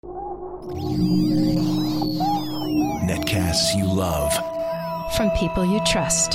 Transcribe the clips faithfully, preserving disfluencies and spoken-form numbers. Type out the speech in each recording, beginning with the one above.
Netcasts you love. From people you trust.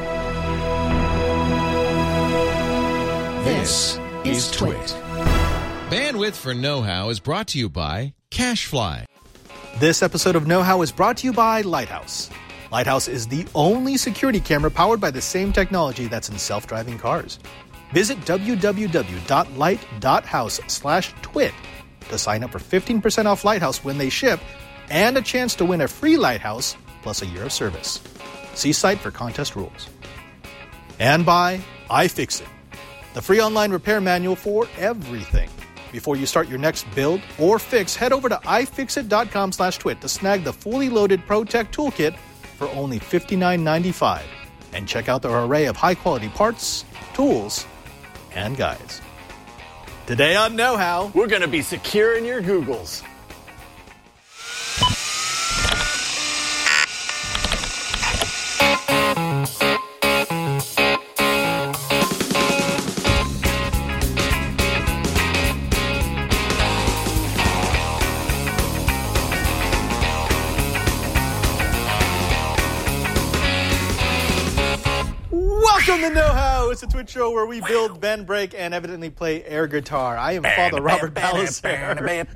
This is Twit. Bandwidth for Know-How is brought to you by CacheFly. This episode of Know-How is brought to you by Lighthouse. Lighthouse is the only security camera powered by the same technology that's in self-driving cars. Visit w w w dot light dot house slash twit to sign up for fifteen percent off Lighthouse when they ship and a chance to win a free Lighthouse plus a year of service. See site for contest rules. And by iFixit, the free online repair manual for everything. Before you start your next build or fix, head over to ifixit.com slash twit to snag the fully loaded ProTech Toolkit for only fifty-nine ninety-five. And check out their array of high-quality parts, tools, and guides. Today on Know-How, we're going to be secure in your Googles. Welcome to Know-How. It's a Twitch show where we build, bend, break, and evidently play air guitar. I am Father Robert Ballister.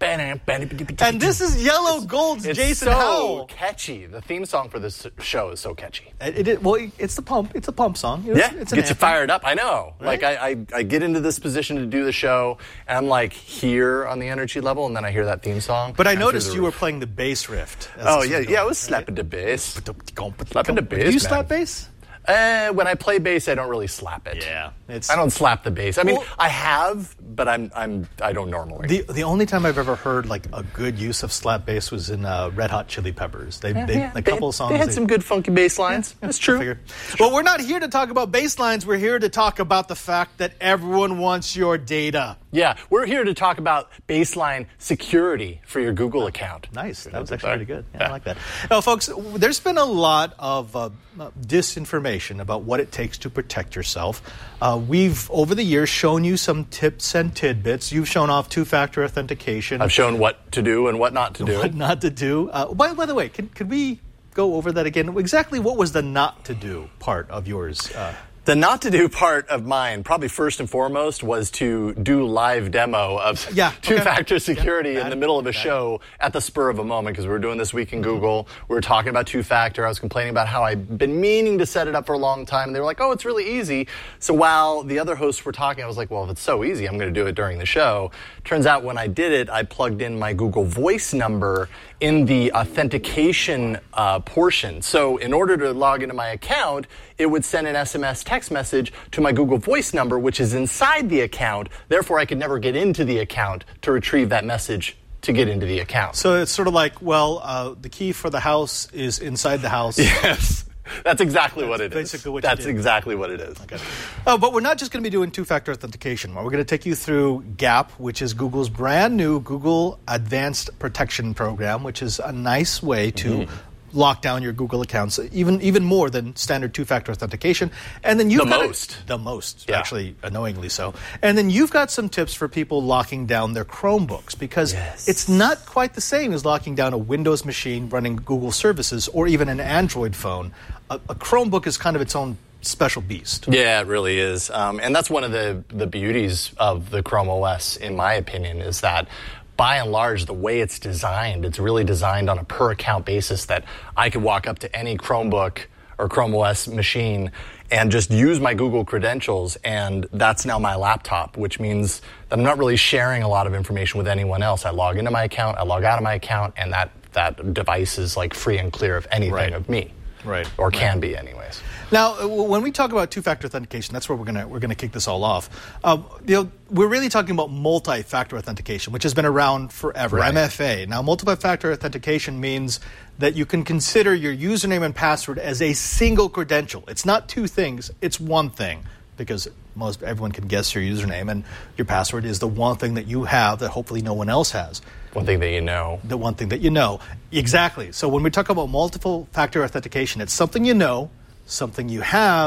And this is Yellow Gold's it's Jason so Howell. Catchy. The theme song for this show is so catchy. It, it, well, it's the pump. It's a pump song. You know, Yeah, it's an gets you anthem. fired up. I know. Right? Like, I, I, I get into this position to do the show, and I'm like here on the energy level, and then I hear that theme song. But I and noticed through you the were roof. playing the bass riff. as Oh, this yeah, was yeah, going, I was slapping the bass. Slapping the bass, Do you man. slap bass? Uh, when I play bass, I don't really slap it. Yeah, it's- I don't slap the bass. I mean, Well- I have, but I'm I'm I don't normally. The the only time I've ever heard like a good use of slap bass was in uh, Red Hot Chili Peppers. They, Yeah, they yeah. a couple they, of songs. They had some good funky bass lines. That's true. Figured. Well, we're not here to talk about bass lines. We're here to talk about the fact that everyone wants your data. Yeah, we're here to talk about baseline security for your Google account. Nice. That was Good actually there. pretty good. Yeah, Yeah. I like that. Now, folks, there's been a lot of uh, uh, disinformation about what it takes to protect yourself. Uh, we've, over the years, shown you some tips and tidbits. You've shown off two-factor authentication. I've shown what to do and what not to do. What not to do. Uh, by, by the way, can, could we go over that again? Exactly what was the not to do part of yours? Uh, The not to do part of mine, probably first and foremost, was to do live demo of Yeah, okay. two-factor security Yeah, in that- the middle of a that- show at the spur of a moment because we were doing This Week in Google. We were talking about two-factor. I was complaining about how I'd been meaning to set it up for a long time. And they were like, oh, it's really easy. So while the other hosts were talking, I was like, well, if it's so easy, I'm going to do it during the show. Turns out when I did it, I plugged in my Google Voice number in the authentication uh, portion. So in order to log into my account, it would send an S M S text message to my Google Voice number, which is inside the account. Therefore, I could never get into the account to retrieve that message to get into the account. so it's sort of like, well, uh, the key for the house is inside the house. Yes, that's exactly what it is. basically what you That's did. exactly what it is. Okay. Oh, but we're not just going to be doing two-factor authentication. We're going to take you through GAP, which is Google's brand new Google Advanced Protection Program, which is a nice way to Mm-hmm. lock down your Google accounts, even even more than standard two-factor authentication. And then you've The got most. the most, Yeah. actually, annoyingly so. And then you've got some tips for people locking down their Chromebooks, because Yes. it's not quite the same as locking down a Windows machine running Google services or even an Android phone. A, a Chromebook is kind of its own special beast. Yeah, it really is. Um, and that's one of the, the beauties of the Chrome O S, in my opinion, is that by and large, the way it's designed, it's really designed on a per-account basis that I could walk up to any Chromebook or Chrome O S machine and just use my Google credentials, and that's now my laptop, which means that I'm not really sharing a lot of information with anyone else. I log into my account, I log out of my account, and that, that device is like free and clear of anything Right. of me. Right. Or can be anyways. Now, uh, when we talk about two-factor authentication, that's where we're gonna we're gonna kick this all off. Um, you know, we're really talking about multi-factor authentication, which has been around forever. Right. M F A. Now, multi-factor authentication means that you can consider your username and password as a single credential. It's not two things; it's one thing, because most everyone can guess your username, and your password is the one thing that you have that hopefully no one else has. One thing that you know. The one thing that you know. Exactly. So when we talk about multiple factor authentication, it's something you know, something you have,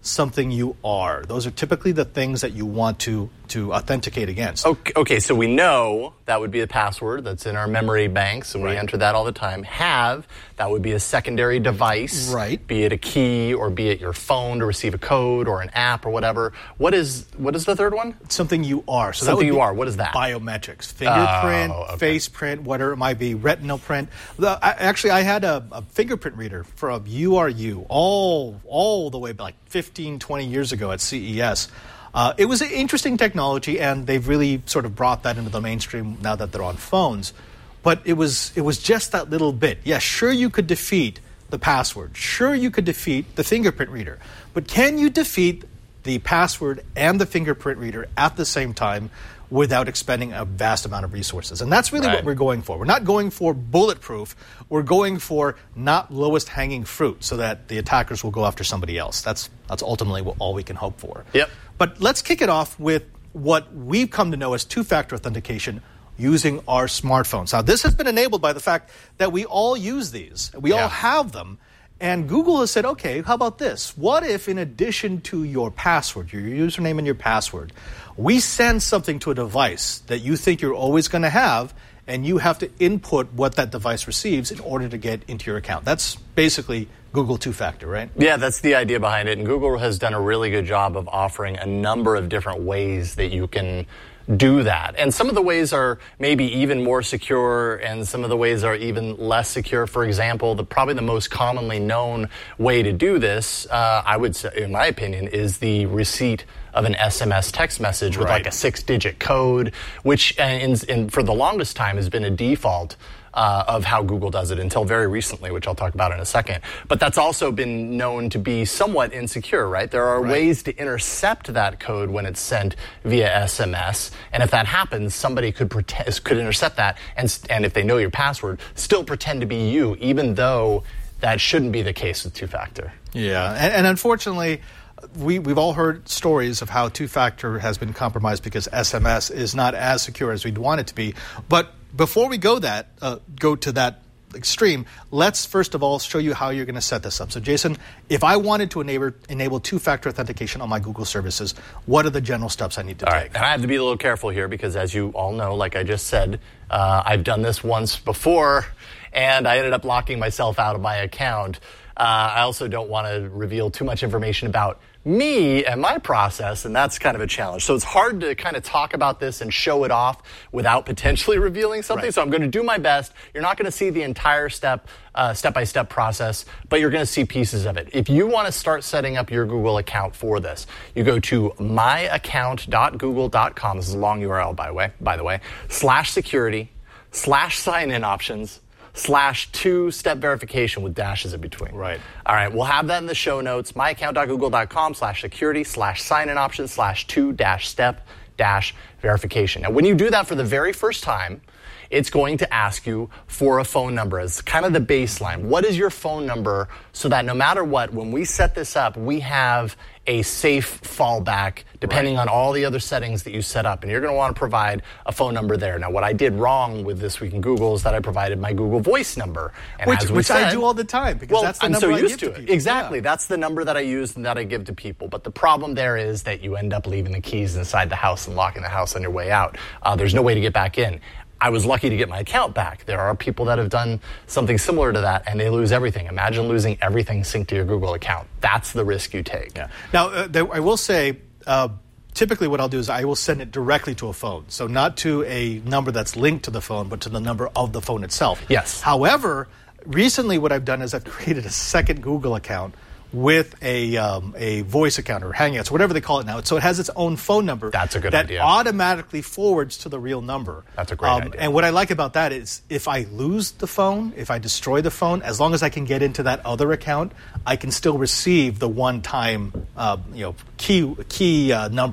something you are. Those are typically the things that you want to, to authenticate against. Okay, okay, so we know that would be a password that's in our memory banks, and Right. we enter that all the time. Have, that would be a secondary device, Right. be it a key or be it your phone to receive a code or an app or whatever. What is what is the third one? Something you are. So that Something would you be are. What is that? Biometrics. Fingerprint, Oh, okay. face print, whatever it might be, retinal print. The, I, actually, I had a, a fingerprint reader from U R U all, all the way back like fifteen, twenty years ago at C E S. Uh, it was an interesting technology, and they've really sort of brought that into the mainstream now that they're on phones. But it was it was just that little bit. Yeah, sure you could defeat the password. Sure you could defeat the fingerprint reader. But can you defeat the password and the fingerprint reader at the same time without expending a vast amount of resources? And that's really Right. what we're going for. We're not going for bulletproof. We're going for not lowest hanging fruit so that the attackers will go after somebody else. That's that's ultimately what, all we can hope for. Yep. But let's kick it off with what we've come to know as two-factor authentication using our smartphones. Now, this has been enabled by the fact that we all use these. We Yeah. all have them. And Google has said, okay, how about this? What if in addition to your password, your username and your password, we send something to a device that you think you're always going to have, and you have to input what that device receives in order to get into your account? That's basically Google two-factor, right? Yeah, that's the idea behind it. And Google has done a really good job of offering a number of different ways that you can do that. And some of the ways are maybe even more secure, and some of the ways are even less secure. For example, the probably the most commonly known way to do this, uh, I would say, in my opinion, is the receipt of an S M S text message with Right. like a six-digit code, which uh, in, in, for the longest time has been a default Uh, of how Google does it until very recently, which I'll talk about in a second. But that's also been known to be somewhat insecure, right? There are Right. ways to intercept that code when it's sent via S M S. And if that happens, somebody could pretend, could intercept that, and, and if they know your password, still pretend to be you, even though that shouldn't be the case with two-factor. Yeah, and, and unfortunately, we, we've all heard stories of how two-factor has been compromised because S M S is not as secure as we'd want it to be. But before we go that uh, go to that extreme, let's first of all show you how you're going to set this up. So, Jason, if I wanted to enable, enable two-factor authentication on my Google services, what are the general steps I need to All take? right, and I have to be a little careful here because, as you all know, like I just said, uh, I've done this once before, and I ended up locking myself out of my account. Uh, I also don't want to reveal too much information about me and my process, and that's kind of a challenge. So it's hard to kind of talk about this and show it off without potentially revealing something. Right. So I'm going to do my best. You're not going to see the entire step, uh, step-by-step process, but you're going to see pieces of it. If you want to start setting up your Google account for this, you go to my account dot google dot com. This is a long U R L, by the way, by the way, slash security, slash sign-in options, slash two-step verification with dashes in between. Right. All right, we'll have that in the show notes. my account dot google dot com slash security slash sign-in option slash two dash step dash verification. Now, when you do that for the very first time, it's going to ask you for a phone number as kind of the baseline. What is your phone number so that no matter what, when we set this up, we have a safe fallback depending Right. on all the other settings that you set up. And you're going to want to provide a phone number there. Now, what I did wrong with This Week in Google is that I provided my Google Voice number. And Which, as we which I said- do all the time because well, that's the I'm number so I used give to it. people. Exactly. Yeah. That's the number that I use and that I give to people. But the problem there is that you end up leaving the keys inside the house and locking the house on your way out. Uh, there's no way to get back in. I was lucky to get my account back. There are people that have done something similar to that, and they lose everything. Imagine losing everything synced to your Google account. That's the risk you take. Yeah. Now, uh, there, I will say, uh, typically what I'll do is I will send it directly to a phone. So not to a number that's linked to the phone, but to the number of the phone itself. Yes. However, recently what I've done is I've created a second Google account with a um, a voice account or Hangouts, whatever they call it now. So it has its own phone number. That's a good that idea. automatically forwards to the real number. That's a great um, idea. And what I like about that is if I lose the phone, if I destroy the phone, as long as I can get into that other account, I can still receive the one-time uh, you know key key uh, number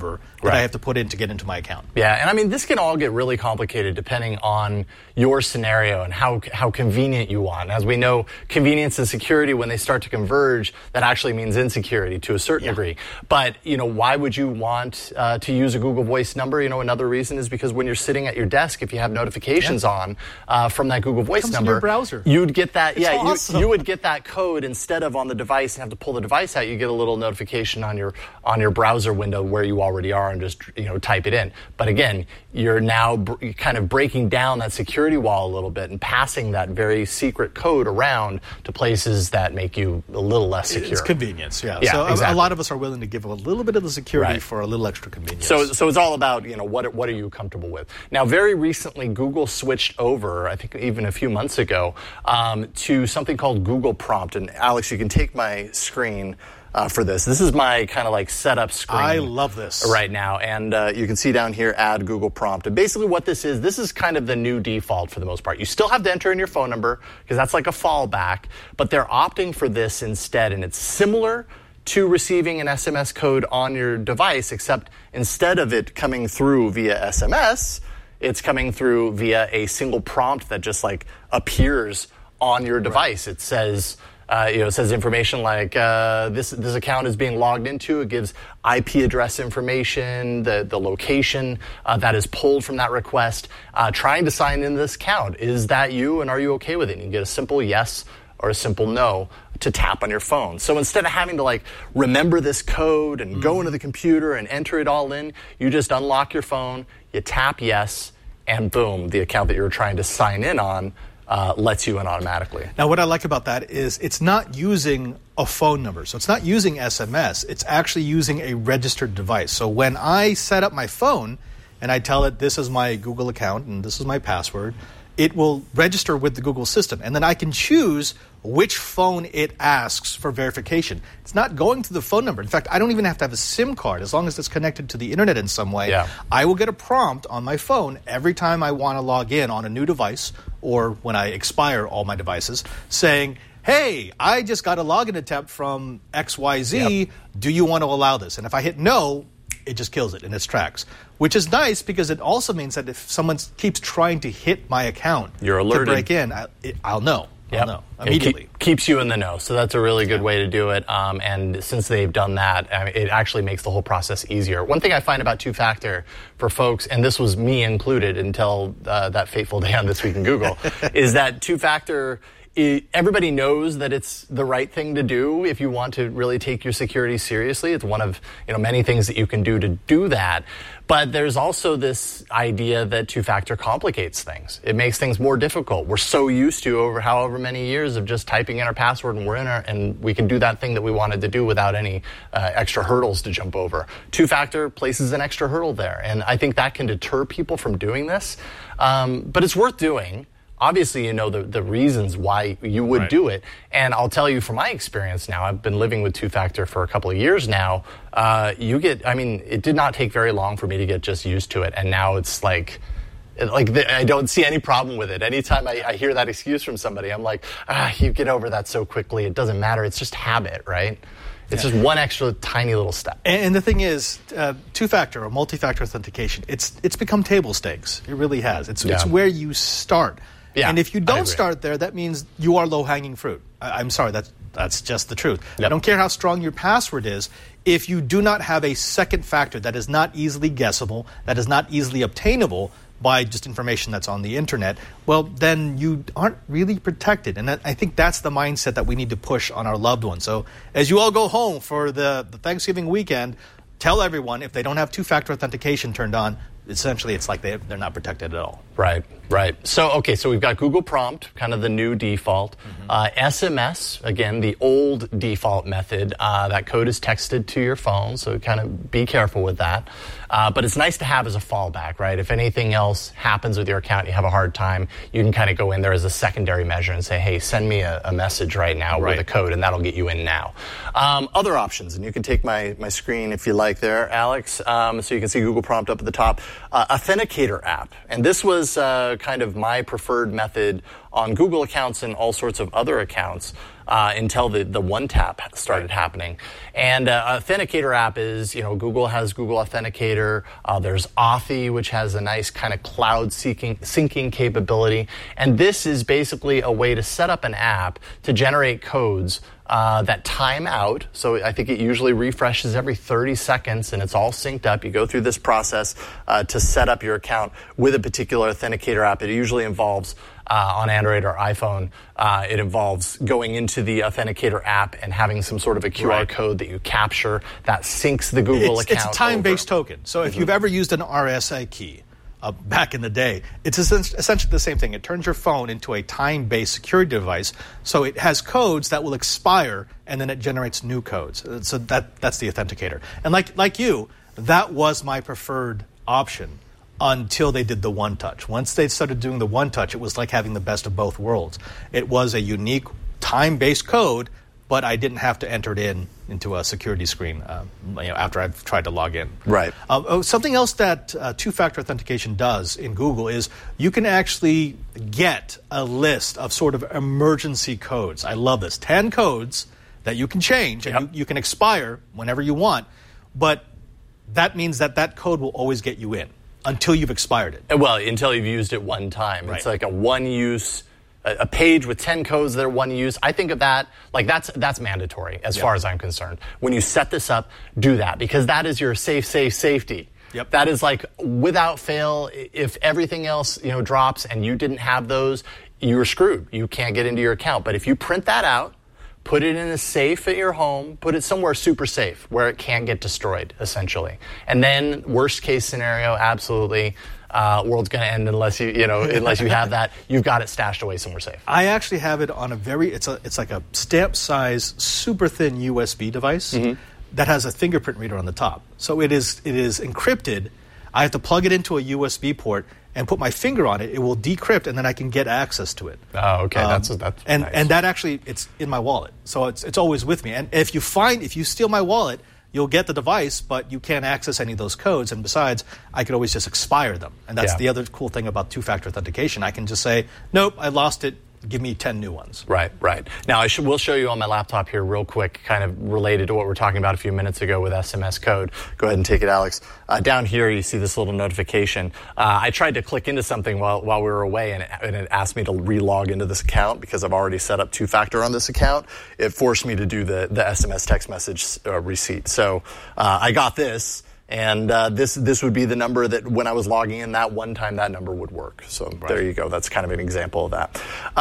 that Right. I have to put in to get into my account. Yeah, and I mean, this can all get really complicated depending on your scenario and how how convenient you want. As we know, convenience and security, when they start to converge, that actually means insecurity to a certain Yeah. degree. But, you know, why would you want uh, to use a Google Voice number? You know, another reason is because when you're sitting at your desk, if you have notifications Yeah. on uh, from that Google Voice comes in number, your browser. you'd get that. It's yeah, awesome. you, you would get that code instead of on the device and have to pull the device out. You get a little notification on your on your browser window where you already are and just, you know, type it in. But again, you're now br- kind of breaking down that security wall a little bit and passing that very secret code around to places that make you a little less secure. It's convenience, yeah. Yeah, so a- exactly. a lot of us are willing to give a little bit of the security Right. for a little extra convenience. So, so it's all about, you know, what what are you comfortable with? Now, very recently, Google switched over, I think even a few months ago, um, to something called Google Prompt. And Alex, you can take my screen uh, for this. This is my kind of like setup screen. I love this. Right now. And uh, you can see down here, add Google Prompt. And basically what this is, this is kind of the new default for the most part. You still have to enter in your phone number because that's like a fallback, but they're opting for this instead. And it's similar to receiving an S M S code on your device, except instead of it coming through via S M S, it's coming through via a single prompt that just like appears on your device. It says, uh, you know, it says information like uh, this this account is being logged into. It gives I P address information, the the location uh, that is pulled from that request. Uh, trying to sign into this account. Is that you, and are you okay with it? And you get a simple yes or a simple no to tap on your phone. So instead of having to like remember this code and go into the computer and enter it all in, you just unlock your phone, you tap yes, and boom, the account that you're trying to sign in on uh, lets you in automatically. Now, what I like about that is it's not using a phone number. So it's not using S M S. It's actually using a registered device. So when I set up my phone and I tell it this is my Google account and this is my password, it will register with the Google system. And then I can choose which phone it asks for verification. It's not going to the phone number. In fact, I don't even have to have a SIM card. As long as it's connected to the internet in some way, Yeah. I will get a prompt on my phone every time I want to log in on a new device or when I expire all my devices saying, hey, I just got a login attempt from X Y Z. Yep. Do you want to allow this? And if I hit no, it just kills it in its tracks, which is nice because it also means that if someone keeps trying to hit my account You're alerted. to break in, I, it, I'll know. I'll Yep. know It immediately. keep- keeps you in the know. So that's a really good way to do it. Um, and since they've done that, I mean, it actually makes the whole process easier. One thing I find about two-factor for folks, and this was me included until uh, that fateful day on This Week in Google, is that two-factor, it, everybody knows that it's the right thing to do if you want to really take your security seriously. It's one of, you know, many things that you can do to do that. But there's also this idea that two-factor complicates things. It makes things more difficult. We're so used to over however many years of just typing in our password and we're in our, and we can do that thing that we wanted to do without any uh, extra hurdles to jump over. Two-factor places an extra hurdle there. And I think that can deter people from doing this. Um, but it's worth doing. Obviously, you know the, the reasons why you would Right. do it. And I'll tell you from my experience now, I've been living with two-factor for a couple of years now. Uh, you get, I mean, it did not take very long for me to get just used to it. And now it's like, it, like the, I don't see any problem with it. Anytime I, I hear that excuse from somebody, I'm like, ah, you get over that so quickly. It doesn't matter. It's just habit, right? It's just one extra tiny little step. And, and the thing is, uh, two-factor or multi-factor authentication, it's it's become table stakes. It really has. It's it's Yeah. where you start. Yeah, and if you I don't agree. start there, that means you are low-hanging fruit. I, I'm sorry, that's that's just the truth. I Yep. don't care how strong your password is. If you do not have a second factor that is not easily guessable, that is not easily obtainable by just information that's on the internet, well, then you aren't really protected. And that, I think that's the mindset that we need to push on our loved ones. So as you all go home for the, the Thanksgiving weekend, tell everyone if they don't have two-factor authentication turned on, essentially it's like they, they're not protected at all. Right, right. So, okay, so we've got Google Prompt, kind of the new default. Mm-hmm. Uh, S M S, again, the old default method. Uh, that code is texted to your phone, so kind of be careful with that. Uh, but it's nice to have as a fallback, right? If anything else happens with your account, you have a hard time, you can kind of go in there as a secondary measure and say, hey, send me a, a message right now Right. with a code, and that'll get you in now. Um, other options, and you can take my, my screen if you like there, Alex, um, so you can see Google Prompt up at the top. Uh, Authenticator app, and this was uh, kind of my preferred method on Google accounts and all sorts of other accounts uh, until the, the one tap started right. happening. And uh, Authenticator app is, you know, Google has Google Authenticator. Uh, there's Authy, which has a nice kind of cloud syncing, syncing capability. And this is basically a way to set up an app to generate codes Uh, that time out. So I think it usually refreshes every thirty seconds and it's all synced up. You go through this process uh, to set up your account with a particular Authenticator app. It usually involves, uh, on Android or iPhone, uh, it involves going into the Authenticator app and having some sort of a Q R right. code that you capture that syncs the Google it's, account. It's a time-based over. token. So if mm-hmm. you've ever used an R S A key, Uh, back in the day, it's essentially the same thing. It turns your phone into a time-based security device, so it has codes that will expire, and then it generates new codes. So that that's the Authenticator. And like like you, that was my preferred option until they did the One Touch. Once they started doing the One Touch, it was like having the best of both worlds. It was a unique time-based code, but I didn't have to enter it in into a security screen uh, you know, after I've tried to log in. Right. Uh, oh, something else that uh, two-factor authentication does in Google is you can actually get a list of sort of emergency codes. I love this. ten codes that you can change and yep. you, you can expire whenever you want, but that means that that code will always get you in until you've expired it. Well, until you've used it one time. Right. It's like a one-use... a page with ten codes that are one use. I think of that, like that's that's mandatory as yep. far as I'm concerned. When you set this up, do that because that is your safe, safe, safety. Yep. That is like without fail, if everything else, you know, drops and you didn't have those, you're screwed. You can't get into your account. But if you print that out, put it in a safe at your home, put it somewhere super safe where it can't get destroyed, essentially. And then worst case scenario, absolutely. Uh, world's going to end unless you, you know, unless you have that. You've got it stashed away somewhere safe. I actually have it on a very, it's a, it's like a stamp size, super thin U S B device mm-hmm. that has a fingerprint reader on the top. So it is, it is encrypted. I have to plug it into a U S B port and put my finger on it. It will decrypt, and then I can get access to it. Oh, okay, um, that's that's and nice. and that actually it's in my wallet, so it's it's always with me. And if you find if you steal my wallet, you'll get the device, but you can't access any of those codes. And besides, I could always just expire them. And that's yeah. the other cool thing about two-factor authentication. I can just say, nope, I lost it. Give me ten new ones. Right, right. Now, I should, we'll show you on my laptop here real quick, kind of related to what we were talking about a few minutes ago with S M S code. Go ahead and take it, Alex. Uh, down here, you see this little notification. Uh, I tried to click into something while while we were away, and it, and it asked me to re-log into this account because I've already set up two-factor on this account. It forced me to do the, the S M S text message uh, receipt. So uh, I got this. And uh, this this would be the number that when I was logging in that one time, that number would work. So right. there you go. That's kind of an example of that.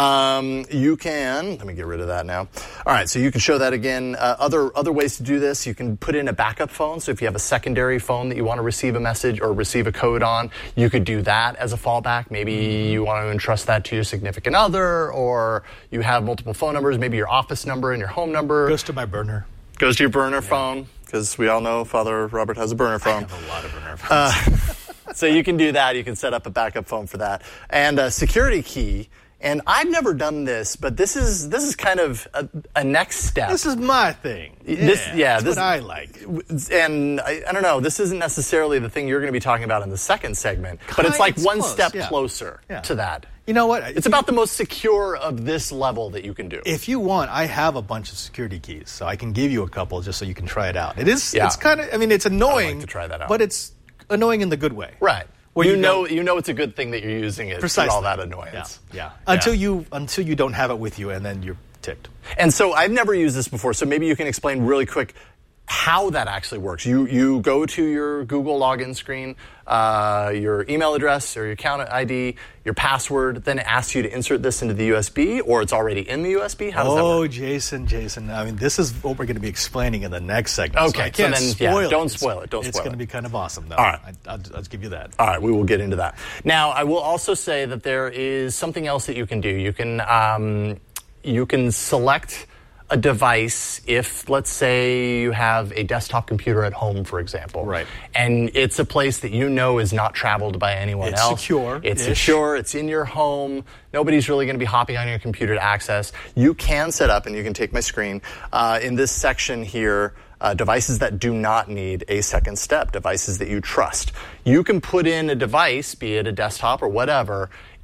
Um, you can, let me get rid of that now. All right, so you can show that again. Uh, other other ways to do this, you can put in a backup phone. So if you have a secondary phone that you want to receive a message or receive a code on, you could do that as a fallback. Maybe you want to entrust that to your significant other, or you have multiple phone numbers, maybe your office number and your home number. Goes to my burner. Goes to your burner yeah. phone. Because we all know Father Robert has a burner phone. I have a lot of burner phones. Uh, so you can do that. You can set up a backup phone for that. And a security key. And I've never done this, but this is this is kind of a, a next step. This is my thing. Yeah, this, yeah that's this, what I like. And I, I don't know, this isn't necessarily the thing you're going to be talking about in the second segment, Kind but it's like it's one close, step yeah. closer yeah. to that. You know what? It's about the most secure of this level that you can do. If you want, I have a bunch of security keys, so I can give you a couple just so you can try it out. It is, yeah. it's kind of, I mean, it's annoying, I'd like to try that out. but it's annoying in the good way. Right. Where you, you know, you know it's a good thing that you're using it Precisely. for all that annoyance. Yeah, yeah. Until yeah. you until you don't have it with you, and then you're ticked. And so I've never used this before, so maybe you can explain really quick how that actually works. You you go to your Google login screen, uh, your email address or your account I D, your password, then it asks you to insert this into the U S B, or it's already in the U S B? How does oh, that work? Oh, Jason, Jason. I mean, this is what we're going to be explaining in the next segment. Okay, so I can't so then, spoil yeah, it. don't It's, spoil it. Don't it's spoil going to it. be kind of awesome, though. All right. I, I'll, I'll give you that. All right, we will get into that. Now, I will also say that there is something else that you can do. You can um, you can select a device if, let's say, you have a desktop computer at home, for example. Right. And it's a place that you know is not traveled by anyone it's else. Secure. It's secure. It's in your home. Nobody's really going to be hopping on your computer to access. You can set up, and you can take my screen, uh, in this section here, Uh, devices that do not need a second step, devices that you trust. You can put in a device, be it a desktop or whatever,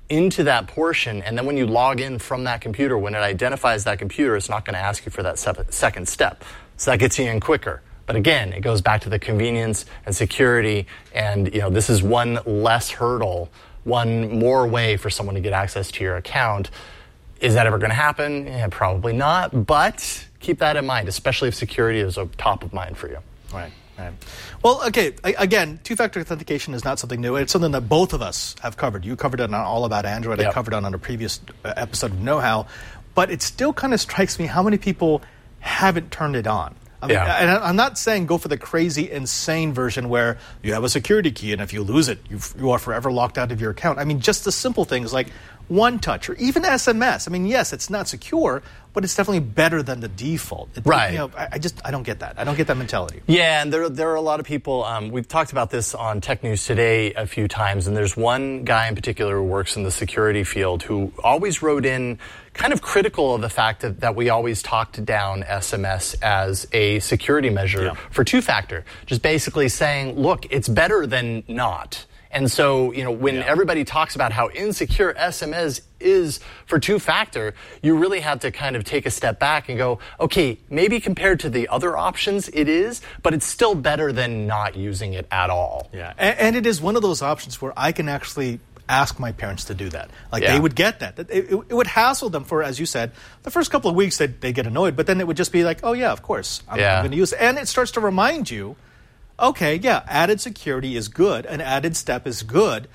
into that portion, and then when you log in from that computer, when it identifies that computer, it's not going to ask you for that se- second step. So that gets you in quicker. But again, it goes back to the convenience and security, and you know this is one less hurdle, one more way for someone to get access to your account. Is that ever going to happen? Yeah, probably not, but keep that in mind, especially if security is a top of mind for you. Right. Right. Well, okay, again, two-factor authentication is not something new. It's something that both of us have covered. You covered it on All About Android. Yep. I covered it on a previous episode of Know How. But it still kind of strikes me how many people haven't turned it on. I mean, yeah. And I'm not saying go for the crazy, insane version where you have a security key and if you lose it, you you are forever locked out of your account. I mean, just the simple things like One Touch or even S M S. I mean, yes, it's not secure, but it's definitely better than the default. It, right. You know, I, I just I don't get that. I don't get that mentality. Yeah, and there there are a lot of people. Um, we've talked about this on Tech News Today a few times, and there's one guy in particular who works in the security field who always wrote in kind of critical of the fact that, that we always talked down S M S as a security measure yeah. for two-factor, just basically saying, look, it's better than not. And so, you know, when yeah. everybody talks about how insecure S M S is for two-factor, you really have to kind of take a step back and go, okay, maybe compared to the other options, it is, but it's still better than not using it at all. Yeah, and, and it is one of those options where I can actually ask my parents to do that. Like, yeah. they would get that. It, it, it would hassle them for, as you said, the first couple of weeks they'd, they'd get annoyed, but then it would just be like, oh, yeah, of course, I'm, yeah. I'm going to use it. And it starts to remind you, okay, yeah, added security is good, an added step is good,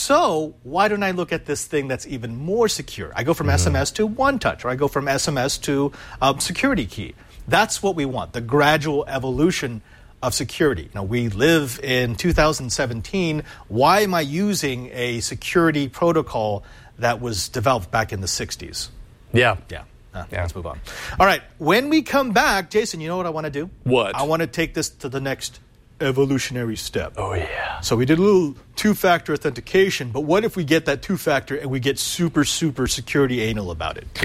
so why don't I look at this thing that's even more secure? I go from mm-hmm. S M S to One Touch, or I go from S M S to um, security key. That's what we want, the gradual evolution of security. Now, we live in two thousand seventeen. Why am I using a security protocol that was developed back in the sixties? Yeah. Yeah. Uh, yeah. Let's move on. All right. When we come back, Jason, you know what I want to do? What? I want to take this to the next evolutionary step. Oh, yeah. So we did a little two-factor authentication, but what if we get that two-factor and we get super, super security anal about it?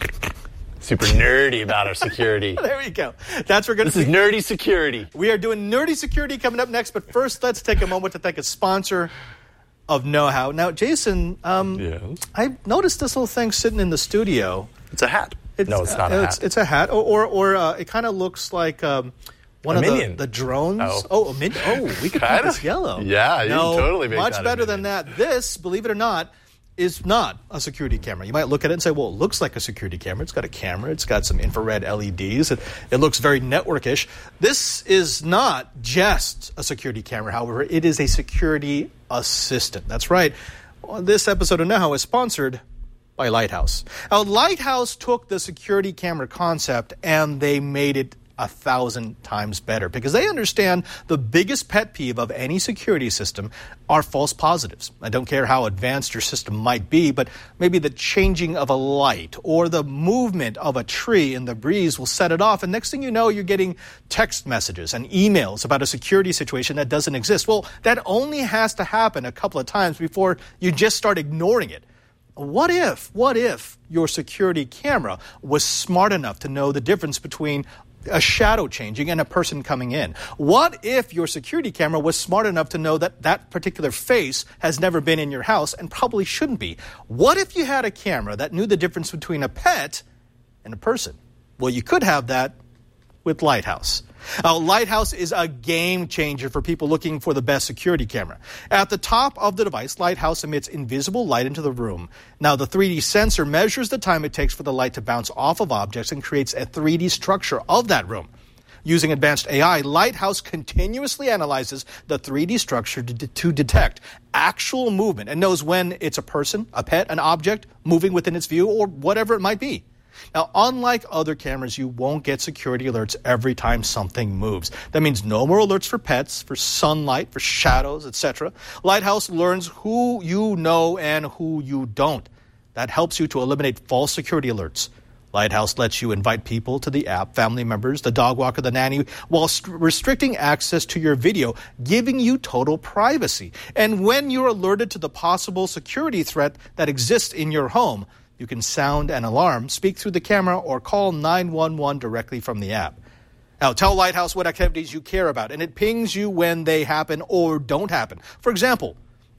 Super nerdy about our security. There we go. That's we're going to. This is nerdy security. We are doing nerdy security coming up next, but first, let's take a moment to thank a sponsor of Know How. Now, Jason, um, yes. I noticed this little thing sitting in the studio. It's a hat. It's, no, it's not uh, a it's, hat. It's a hat, or or, or uh, it kind of looks like um, one a of minion. the, the drones. Oh, oh, a minion. Oh, we could make this yellow. Yeah, you no, can totally make much that better a than that. This, believe it or not, is not a security camera. You might look at it and say, well, it looks like a security camera. It's got a camera. It's got some infrared L E Ds. It, it looks very networkish. This is not just a security camera, however. It is a security assistant. That's right. This episode of Know How is sponsored by Lighthouse. Now, Lighthouse took the security camera concept and they made it a thousand times better because they understand the biggest pet peeve of any security system are false positives. I don't care how advanced your system might be, but maybe the changing of a light or the movement of a tree in the breeze will set it off. And next thing you know, you're getting text messages and emails about a security situation that doesn't exist. Well, that only has to happen a couple of times before you just start ignoring it. What if, what if your security camera was smart enough to know the difference between a shadow changing and a person coming in? What if your security camera was smart enough to know that that particular face has never been in your house and probably shouldn't be? What if you had a camera that knew the difference between a pet and a person? Well, you could have that with Lighthouse. Uh, Lighthouse is a game changer for people looking for the best security camera. At the top of the device, Lighthouse emits invisible light into the room. Now, the three D sensor measures the time it takes for the light to bounce off of objects and creates a three D structure of that room. Using advanced A I, Lighthouse continuously analyzes the three D structure to, to detect actual movement and knows when it's a person, a pet, an object moving within its view, or whatever it might be. Now, unlike other cameras, you won't get security alerts every time something moves. That means no more alerts for pets, for sunlight, for shadows, et cetera. Lighthouse learns who you know and who you don't. That helps you to eliminate false security alerts. Lighthouse lets you invite people to the app, family members, the dog walker, the nanny, while st- restricting access to your video, giving you total privacy. And when you're alerted to the possible security threat that exists in your home, you can sound an alarm, speak through the camera, or call nine one one directly from the app. Now, tell Lighthouse what activities you care about, and it pings you when they happen or don't happen. For example,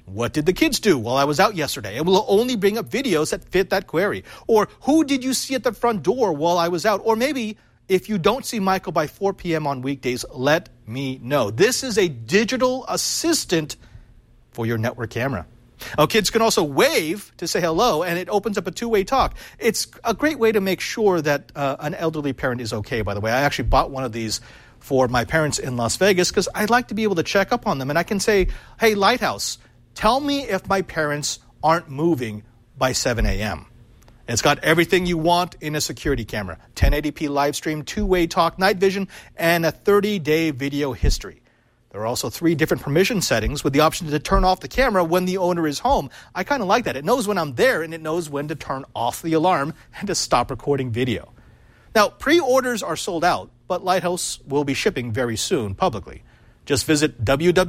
What did the kids do while I was out yesterday? It will only bring up videos that fit that query. Or who did you see at the front door while I was out? Or maybe if you don't see Michael by four p.m. on weekdays, let me know. This is a digital assistant for your network camera. Now, kids can also wave to say hello, and it opens up a two-way talk. It's a great way to make sure that uh, an elderly parent is okay, by the way. I actually bought one of these for my parents in Las Vegas because I'd like to be able to check up on them. And I can say, hey, Lighthouse, tell me if my parents aren't moving by seven a.m. It's got everything you want in a security camera. ten eighty p live stream, two-way talk, night vision, and a thirty-day video history. There are also three different permission settings with the option to turn off the camera when the owner is home. I kind of like that. It knows when I'm there, and it knows when to turn off the alarm and to stop recording video. Now, pre-orders are sold out, but Lighthouse will be shipping very soon publicly. Just visit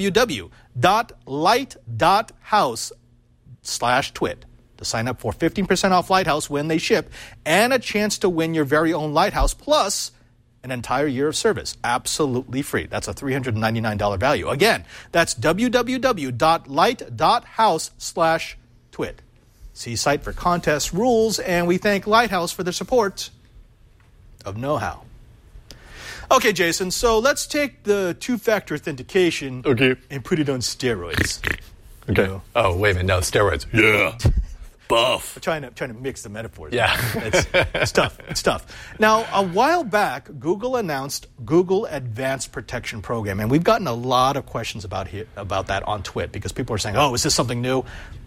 www.light.house slash twit to sign up for fifteen percent off Lighthouse when they ship and a chance to win your very own Lighthouse plus an entire year of service, absolutely free. That's a three hundred ninety-nine dollars value. Again, that's www.light.house slash twit. See site for contests, rules, and we thank Lighthouse for their support of Know-How. Okay, Jason, so let's take the two-factor authentication okay. and put it on steroids. Okay. You know? Oh, wait a minute. No, steroids. Yeah. Buff. I'm trying to, trying to mix the metaphors. Yeah. It's, it's tough. It's tough. Now, a while back, Google announced Google Advanced Protection Program, and we've gotten a lot of questions about here, about that on Twit because people are saying, oh, is this something new?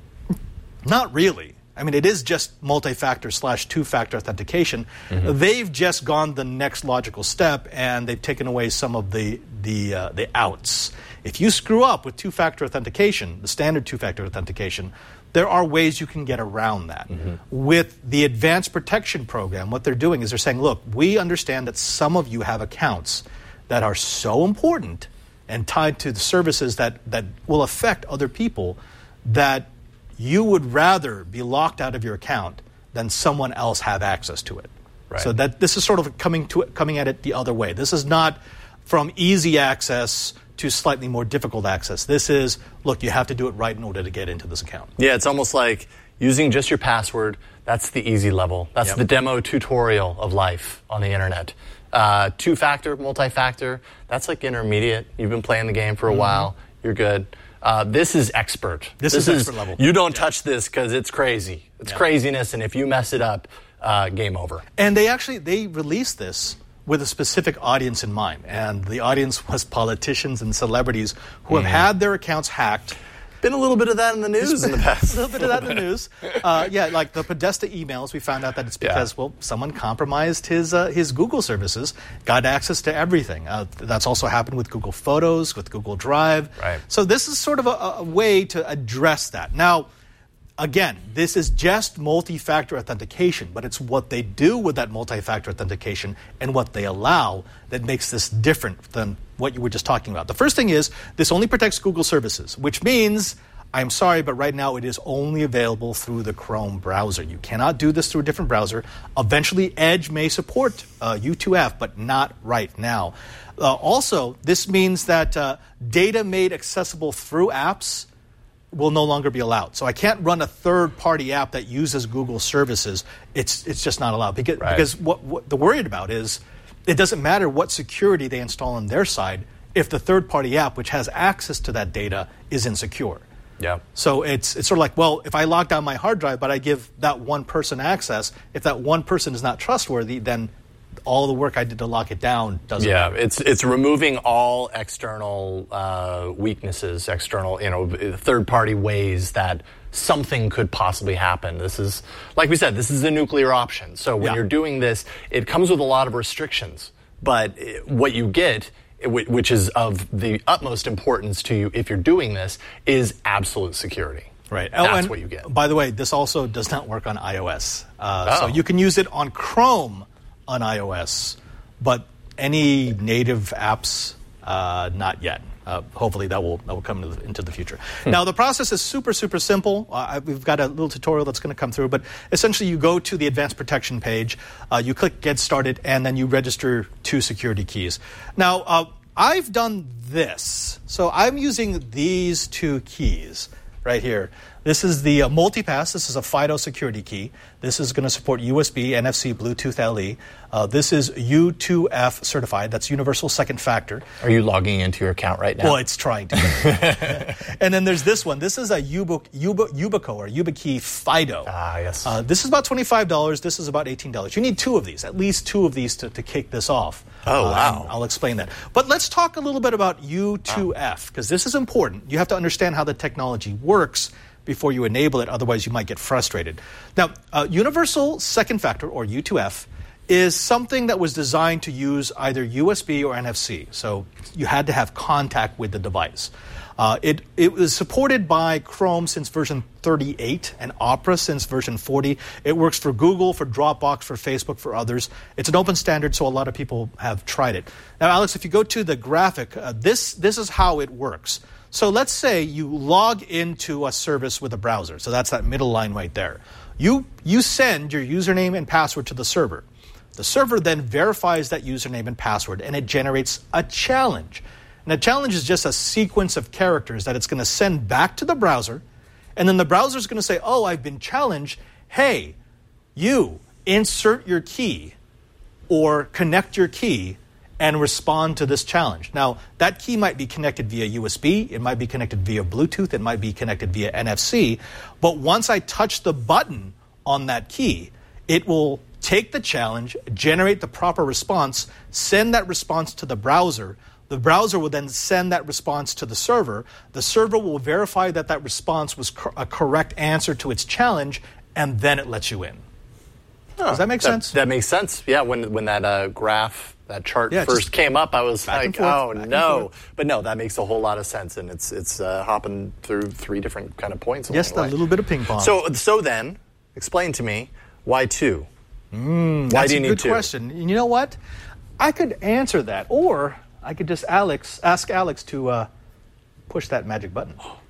Not really. I mean, it is just multi-factor slash two-factor authentication. Mm-hmm. They've just gone the next logical step, and they've taken away some of the the uh, the outs. If you screw up with two-factor authentication, the standard two-factor authentication, there are ways you can get around that. Mm-hmm. With the Advanced Protection Program, what they're doing is they're saying, look, we understand that some of you have accounts that are so important and tied to the services that, that will affect other people that you would rather be locked out of your account than someone else have access to it. Right. So that this is sort of coming to coming at it the other way. This is not from easy access to slightly more difficult access. This is, look, you have to do it right in order to get into this account. Yeah, it's almost like using just your password. That's the easy level. That's yep. the demo tutorial of life on the internet. Uh, two-factor, multi-factor, that's like intermediate. You've been playing the game for a mm-hmm. while. You're good. Uh, this is expert. This, this is, is expert level. You don't yeah. touch this because it's crazy. It's yeah. craziness, and if you mess it up, uh, game over. And they actually, they released this with a specific audience in mind. And the audience was politicians and celebrities who mm. have had their accounts hacked. Been a little bit of that in the news in the past. A little bit of that in the news. Uh, yeah, like the Podesta emails, we found out that it's because, yeah. well, someone compromised his uh, his Google services, got access to everything. Uh, that's also happened with Google Photos, with Google Drive. Right. So this is sort of a, a way to address that. Now, again, this is just multi-factor authentication, but it's what they do with that multi-factor authentication and what they allow that makes this different than what you were just talking about. The first thing is this only protects Google services, which means, I'm sorry, but right now it is only available through the Chrome browser. You cannot do this through a different browser. Eventually, Edge may support uh, U two F, but not right now. Uh, also, this means that uh, data made accessible through apps will no longer be allowed. So I can't run a third-party app that uses Google services. It's it's just not allowed. Because, right. because what, what they're worried about is it doesn't matter what security they install on their side if the third-party app, which has access to that data, is insecure. Yeah. So it's it's sort of like, well, if I lock down my hard drive, but I give that one person access, if that one person is not trustworthy, then all the work I did to lock it down doesn't yeah, matter. it's it's removing all external uh, weaknesses, external, you know, third-party ways that something could possibly happen. This is, like we said, this is a nuclear option. So when yeah. you're doing this, it comes with a lot of restrictions. But what you get, which is of the utmost importance to you if you're doing this, is absolute security. Right. That's oh, and what you get. By the way, this also does not work on iOS. Uh, oh. So you can use it on Chrome on iOS, but any native apps, uh, not yet. Uh, hopefully that will that will come into the, into the future. Hmm. Now, the process is super, super simple. Uh, we've got a little tutorial that's going to come through, but essentially you go to the Advanced Protection page, uh, you click Get Started, and then you register two security keys. Now, uh, I've done this. So I'm using these two keys. right here. This is the uh, MultiPass. This is a FIDO security key. This is going to support U S B, N F C, Bluetooth L E. Uh, this is U two F certified. That's Universal Second Factor. Are you logging into your account right now? Well, it's trying to. And then there's this one. This is a Yubo, Yubo, Yubico or YubiKey FIDO. Ah, yes. Uh, this is about twenty-five dollars. This is about eighteen dollars. You need two of these, at least two of these to, to kick this off. Oh, uh, wow. I'll explain that. But let's talk a little bit about U two F, because this is important. You have to understand how the technology works before you enable it. Otherwise, you might get frustrated. Now, uh, Universal Second Factor, or U two F, is something that was designed to use either U S B or N F C. So you had to have contact with the device. Uh, it, it was supported by Chrome since version thirty-eight and Opera since version forty. It works for Google, for Dropbox, for Facebook, for others. It's an open standard, so a lot of people have tried it. Now, Alex, if you go to the graphic, uh, this, this is how it works. So let's say you log into a service with a browser. So that's that middle line right there. You, you send your username and password to the server. The server then verifies that username and password, and it generates a challenge. And a challenge is just a sequence of characters that it's going to send back to the browser, and then the browser is going to say, oh, I've been challenged. Hey, you, insert your key or connect your key and respond to this challenge. Now, that key might be connected via U S B, it might be connected via Bluetooth, it might be connected via N F C, but once I touch the button on that key, it will take the challenge, generate the proper response, send that response to the browser. The browser will then send that response to the server. The server will verify that that response was cor- a correct answer to its challenge, and then it lets you in. Huh, Does that make that, sense? That makes sense. Yeah, when when that uh, graph, that chart yeah, first came up, I was like, forth, oh, no. But no, that makes a whole lot of sense, and it's it's uh, hopping through three different kind of points. Yes, a little bit of ping pong. So, so then, explain to me, why two? Mm, why that's do you a need good two? question. And you know what? I could answer that, or I could just Alex ask Alex to uh, push that magic button.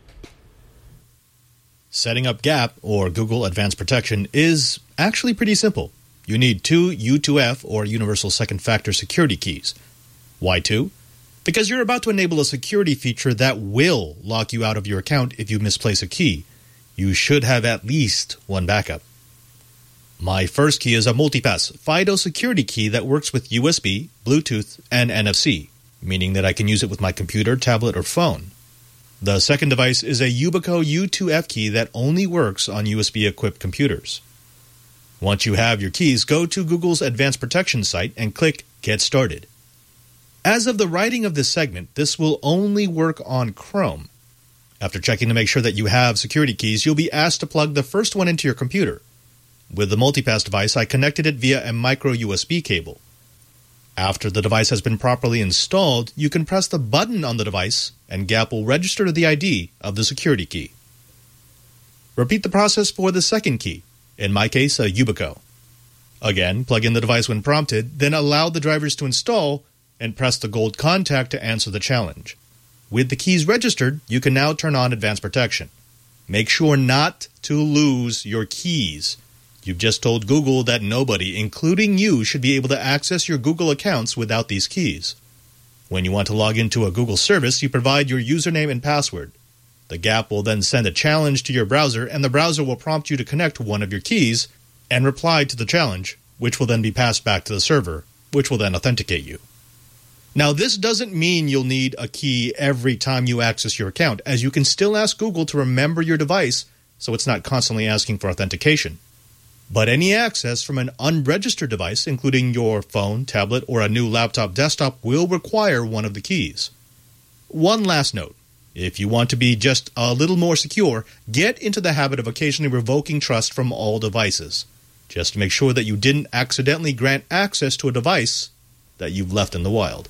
Setting up G A P, or Google Advanced Protection, is actually pretty simple. You need two U two F, or Universal Second Factor security keys. Why two? Because you're about to enable a security feature that will lock you out of your account if you misplace a key. You should have at least one backup. My first key is a MultiPass FIDO security key that works with U S B, Bluetooth, and N F C, meaning that I can use it with my computer, tablet, or phone. The second device is a Yubico U two F key that only works on U S B-equipped computers. Once you have your keys, go to Google's Advanced Protection site and click Get Started. As of the writing of this segment, this will only work on Chrome. After checking to make sure that you have security keys, you'll be asked to plug the first one into your computer. With the MultiPass device, I connected it via a micro U S B cable. After the device has been properly installed, you can press the button on the device and G A P will register the I D of the security key. Repeat the process for the second key, in my case a Yubico. Again, plug in the device when prompted, then allow the drivers to install and press the gold contact to answer the challenge. With the keys registered, you can now turn on Advanced Protection. Make sure not to lose your keys. You've just told Google that nobody, including you, should be able to access your Google accounts without these keys. When you want to log into a Google service, you provide your username and password. The G A P will then send a challenge to your browser, and the browser will prompt you to connect one of your keys and reply to the challenge, which will then be passed back to the server, which will then authenticate you. Now, this doesn't mean you'll need a key every time you access your account, as you can still ask Google to remember your device so it's not constantly asking for authentication. But any access from an unregistered device, including your phone, tablet, or a new laptop desktop, will require one of the keys. One last note. If you want to be just a little more secure, get into the habit of occasionally revoking trust from all devices, just to make sure that you didn't accidentally grant access to a device that you've left in the wild.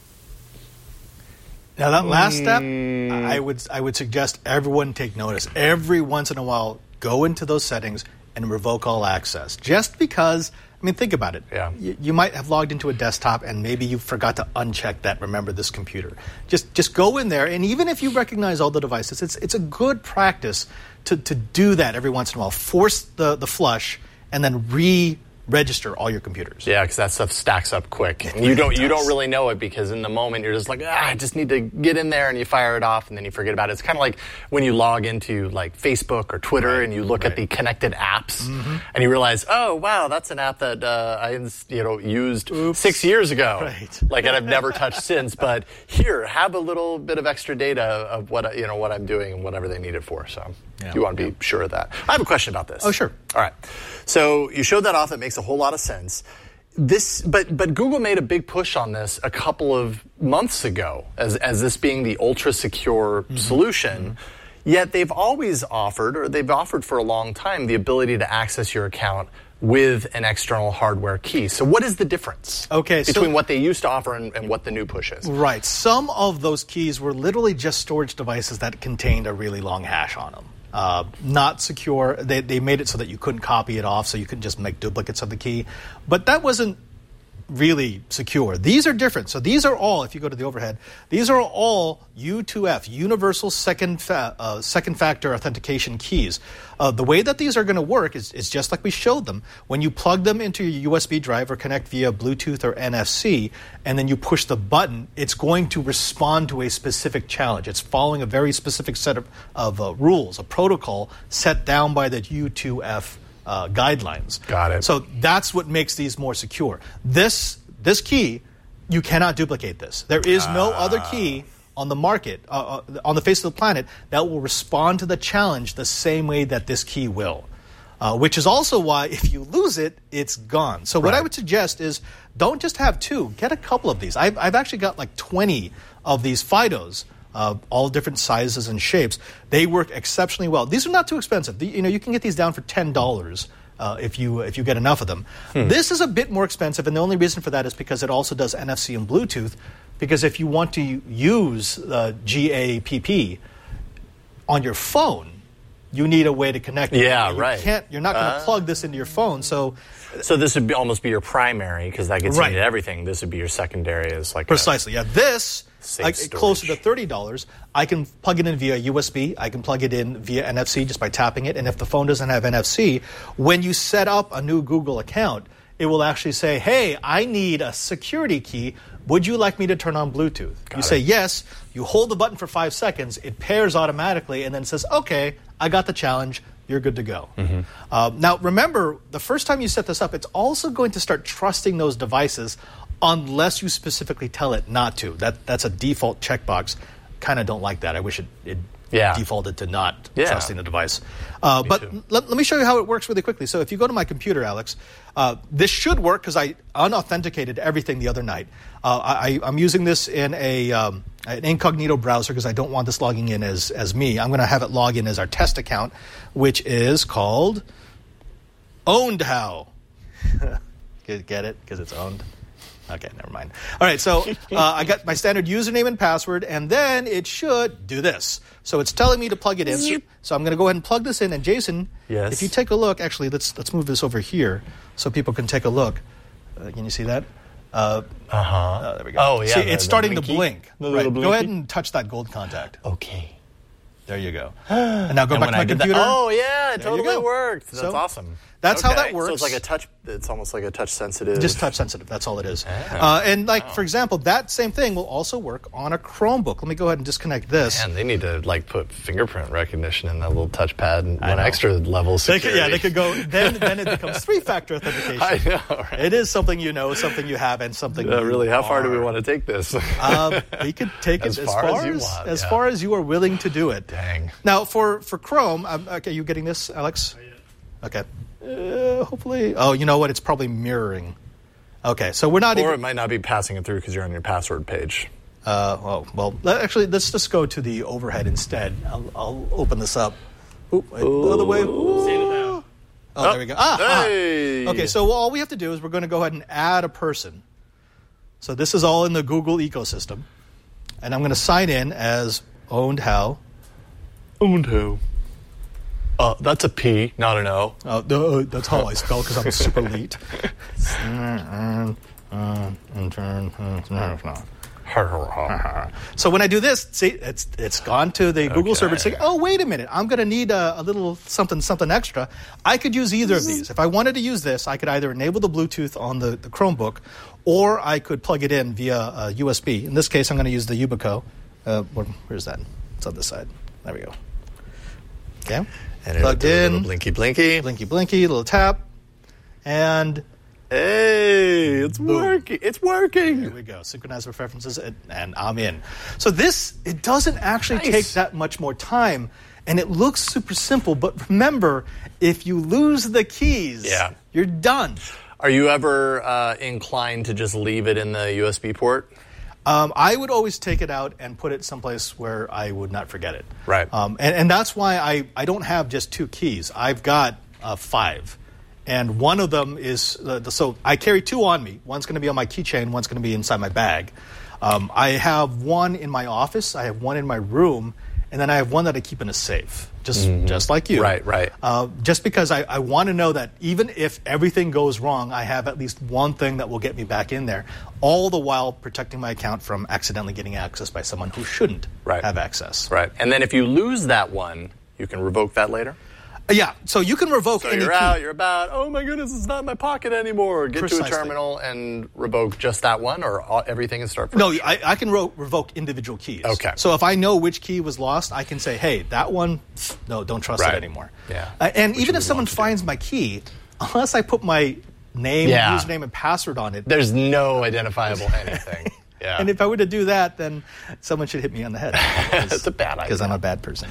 Now, that last step, I would I would suggest everyone take notice. Every once in a while, go into those settings and revoke all access. Just because, I mean, think about it. Yeah. You, you might have logged into a desktop and maybe you forgot to uncheck that remember this computer. Just just go in there, and even if you recognize all the devices, it's it's a good practice to, to do that every once in a while. Force the, the flush and then re register all your computers. Yeah, because that stuff stacks up quick. And you don't you don't really know it because in the moment you're just like, ah, I just need to get in there, and you fire it off and then you forget about it. It's kind of like when you log into like Facebook or Twitter right. and you look right. at the connected apps mm-hmm. and you realize, oh, wow, that's an app that uh, I you know used Oops. six years ago. Right. Like, and I've never touched since. But here, have a little bit of extra data of what you know what I'm doing and whatever they need it for. So yeah. you want to be sure of that. I have a question about this. Oh, sure. All right. So you showed that off. It makes a whole lot of sense. This, but but Google made a big push on this a couple of months ago as as this being the ultra secure mm-hmm. solution. Mm-hmm. Yet they've always offered, or they've offered for a long time, the ability to access your account with an external hardware key. So what is the difference okay, between so, what they used to offer and, and what the new push is? Right. Some of those keys were literally just storage devices that contained a really long hash on them. Uh, not secure. They, they made it so that you couldn't copy it off, so you couldn't just make duplicates of the key. But that wasn't really secure. These are different. So these are all, if you go to the overhead, these are all U two F, Universal Second fa- uh, Second Factor Authentication keys. Uh, the way that these are going to work is, is just like we showed them. When you plug them into your U S B drive or connect via Bluetooth or N F C, and then you push the button, it's going to respond to a specific challenge. It's following a very specific set of, of uh, rules, a protocol set down by the U two F Uh, guidelines. Got it. So that's what makes these more secure. This this key, you cannot duplicate this. There is ah. no other key on the market, uh, uh, on the face of the planet, that will respond to the challenge the same way that this key will. Uh, which is also why if you lose it, it's gone. So what right. I would suggest is don't just have two. Get a couple of these. I've, I've actually got like twenty of these FIDOs. Uh, all different sizes and shapes. They work exceptionally well. These are not too expensive. The, you know, you can get these down for ten dollars uh, if you if you get enough of them. Hmm. This is a bit more expensive, and the only reason for that is because it also does N F C and Bluetooth. Because if you want to use uh, G A P P on your phone, you need a way to connect it. Yeah, you right. Can't, you're not going to uh, plug this into your phone, so. So this would be, almost be your primary because that gets right. into everything. This would be your secondary as like precisely. A, yeah, this. Like, closer to storage. thirty dollars. I can plug it in via U S B. I can plug it in via N F C just by tapping it. And if the phone doesn't have N F C, when you set up a new Google account, it will actually say, hey, I need a security key. Would you like me to turn on Bluetooth? Got you it. say yes. You hold the button for five seconds. It pairs automatically and then says, okay, I got the challenge. You're good to go. Mm-hmm. Uh, now, remember, the first time you set this up, it's also going to start trusting those devices unless you specifically tell it not to. That That's a default checkbox. Kind of don't like that. I wish it, it yeah. defaulted to not yeah. trusting the device. Uh, but let, let me show you how it works really quickly. So if you go to my computer, Alex, uh, this should work because I unauthenticated everything the other night. Uh, I, I'm using this in a um, an incognito browser because I don't want this logging in as, as me. I'm going to have it log in as our test account, which is called OwnedHow. Get it? Because it's owned. Okay, never mind. All right, so uh, I got my standard username and password, and then it should do this. So it's telling me to plug it in. So, so I'm going to go ahead and plug this in. And Jason, yes. if you take a look, actually, let's let's move this over here so people can take a look. Uh, can you see that? Uh, uh-huh. Uh, there we go. Oh, yeah. See, the, it's the starting blinky? to blink. The right. Blinky? Go ahead and touch that gold contact. Okay. There you go. And now go and back to my computer. That, oh, yeah, it There you totally go. worked. That's So, awesome. That's okay. how that works. So it's like a touch, it's almost like a touch sensitive. Just touch sensitive. That's all it is. Ah, uh, and like, wow. for example, that same thing will also work on a Chromebook. Let me go ahead and disconnect this. Man, they need to like put fingerprint recognition in that little touchpad and I one know. extra level of They security. could, yeah, they could go, then then it becomes three-factor authentication. I know, right? It is something you know, something you have, and something Uh, you really, how far are. do we want to take this? Uh, we could take As it as far far as you as, want, as yeah. far as you are willing to do it. Dang. Now, for, for Chrome, um, okay, you getting this, Alex? Okay. Uh, hopefully. Oh, you know what? It's probably mirroring. Okay, so we're not Or even... it might not be passing it through because you're on your password page. Uh, well, well, let- actually, let's just go to the overhead instead. I'll, I'll open this up. Oop, wait, the other way. Ooh. Oh, there we go. Ah, Hey. ah. Okay, so all we have to do is we're going to go ahead and add a person. So this is all in the Google ecosystem. And I'm going to sign in as OwnedHow. OwnedHow. Uh, that's a P, not an O. Uh, uh, that's how I spell because I'm super elite. So when I do this, see, it's it's gone to the Google Okay. server and say, oh, wait a minute, I'm going to need a, a little something, something extra. I could use either of these. If I wanted to use this, I could either enable the Bluetooth on the, the Chromebook, or I could plug it in via uh, U S B. In this case, I'm going to use the Yubico. Uh, where, where's that? It's on this side. There we go. Okay. And Plugged it'll do a in. little blinky blinky. Blinky, blinky, little tap. And Hey, it's working. It's here working. we go. Synchronize with preferences, and, and I'm in. So this, it doesn't actually Nice. take that much more time, and it looks super simple. But remember, if you lose the keys, Yeah. you're done. Are you ever uh, inclined to just leave it in the U S B port? Um, I would always take it out and put it someplace where I would not forget it. Right. Um, and, and that's why I, I don't have just two keys. I've got uh, five. And one of them is, uh, the, so I carry two on me. One's going to be on my keychain, one's going to be inside my bag. Um, I have one in my office, I have one in my room, and then I have one that I keep in a safe, just just like you. Right, right. Uh, just because I, I want to know that even if everything goes wrong, I have at least one thing that will get me back in there, all the while protecting my account from accidentally getting access by someone who shouldn't Right. have access. Right. And then if you lose that one, you can revoke that later? Uh, yeah, so you can revoke So any you're key. out, you're about, oh my goodness, it's not in my pocket anymore. Get Precisely. to a terminal and revoke just that one, or all, everything and start from No, I, I can ro- revoke individual keys. Okay. So if I know which key was lost, I can say, hey, that one, no, don't trust Right. it anymore. Yeah. Uh, and Which even you if would someone want to do. finds my key, unless I put my name, Yeah. username, and password on it, There's no identifiable anything. Yeah. and if I were to do that, then someone should hit me on the head. It's a bad idea. Because I'm a bad person.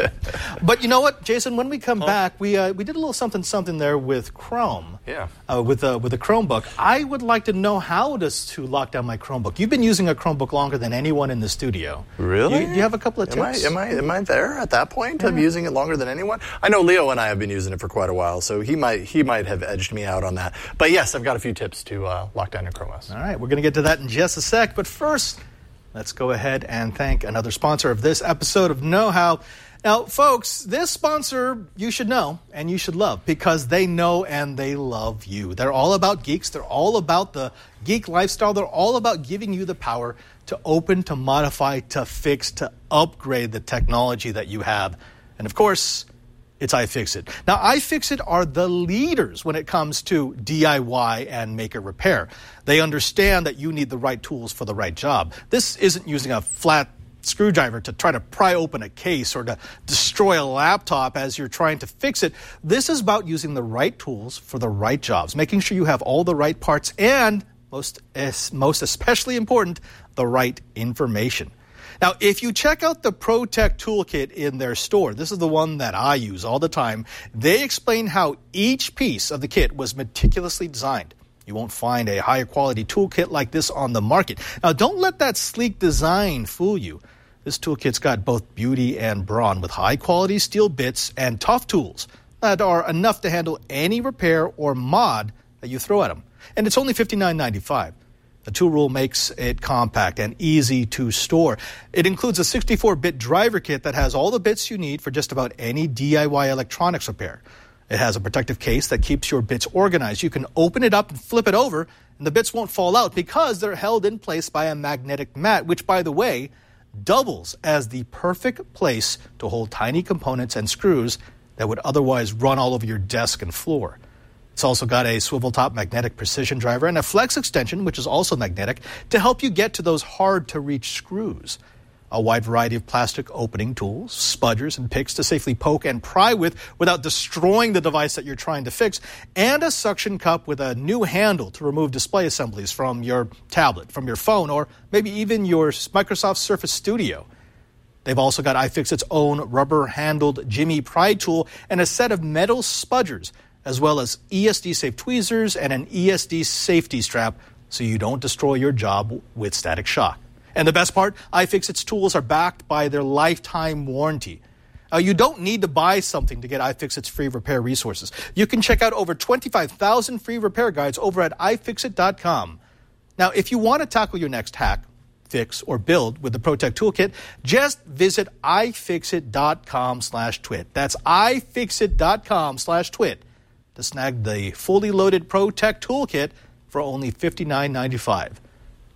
But you know what, Jason? When we come back, we uh, we did a little something something there with Chrome. Yeah. Uh, with uh, with a Chromebook. I would like to know how to to lock down my Chromebook. You've been using a Chromebook longer than anyone in the studio. Really? You, you have a couple of Am I, tips. am I am I there at that point of using it longer than anyone? I know Leo and I have been using it for quite a while, so he might he might have edged me out on that. But yes, I've got a few tips to uh, lock down your Chrome O S. All right, we're going to get to that in just a sec. But first, let's go ahead and thank another sponsor of this episode of Know How. Now, folks, this sponsor you should know and you should love because they know and they love you. They're all about geeks. They're all about the geek lifestyle. They're all about giving you the power to open, to modify, to fix, to upgrade the technology that you have. And of course, it's iFixit. Now, iFixit are the leaders when it comes to D I Y and maker repair. They understand that you need the right tools for the right job. This isn't using a flat screwdriver to try to pry open a case or to destroy a laptop as you're trying to fix it. This is about using the right tools for the right jobs, making sure you have all the right parts and, most, most especially important, the right information. Now, if you check out the ProTech Toolkit in their store, this is the one that I use all the time, they explain how each piece of the kit was meticulously designed. You won't find a higher quality toolkit like this on the market. Now, don't let that sleek design fool you. This toolkit's got both beauty and brawn with high quality steel bits and tough tools that are enough to handle any repair or mod that you throw at them. And it's only fifty-nine ninety-five. The tool rule makes it compact and easy to store. It includes a sixty-four bit driver kit that has all the bits you need for just about any D I Y electronics repair. It has a protective case that keeps your bits organized. You can open it up and flip it over, and the bits won't fall out because they're held in place by a magnetic mat, which, by the way, doubles as the perfect place to hold tiny components and screws that would otherwise run all over your desk and floor. It's also got a swivel top magnetic precision driver and a flex extension, which is also magnetic, to help you get to those hard-to-reach screws. A wide variety of plastic opening tools, spudgers, and picks to safely poke and pry with without destroying the device that you're trying to fix, and a suction cup with a new handle to remove display assemblies from your tablet, from your phone, or maybe even your Microsoft Surface Studio. They've also got iFixit's own rubber-handled Jimmy pry tool and a set of metal spudgers, as well as E S D-safe tweezers and an E S D safety strap so you don't destroy your job with static shock. And the best part, iFixit's tools are backed by their lifetime warranty. Uh, you don't need to buy something to get iFixit's free repair resources. You can check out over twenty-five thousand free repair guides over at i fix it dot com. Now, if you want to tackle your next hack, fix, or build with the ProTech Toolkit, just visit i fix it dot com slash twit. That's i fix it dot com slash twit to snag the fully loaded ProTech Toolkit for only fifty-nine ninety-five.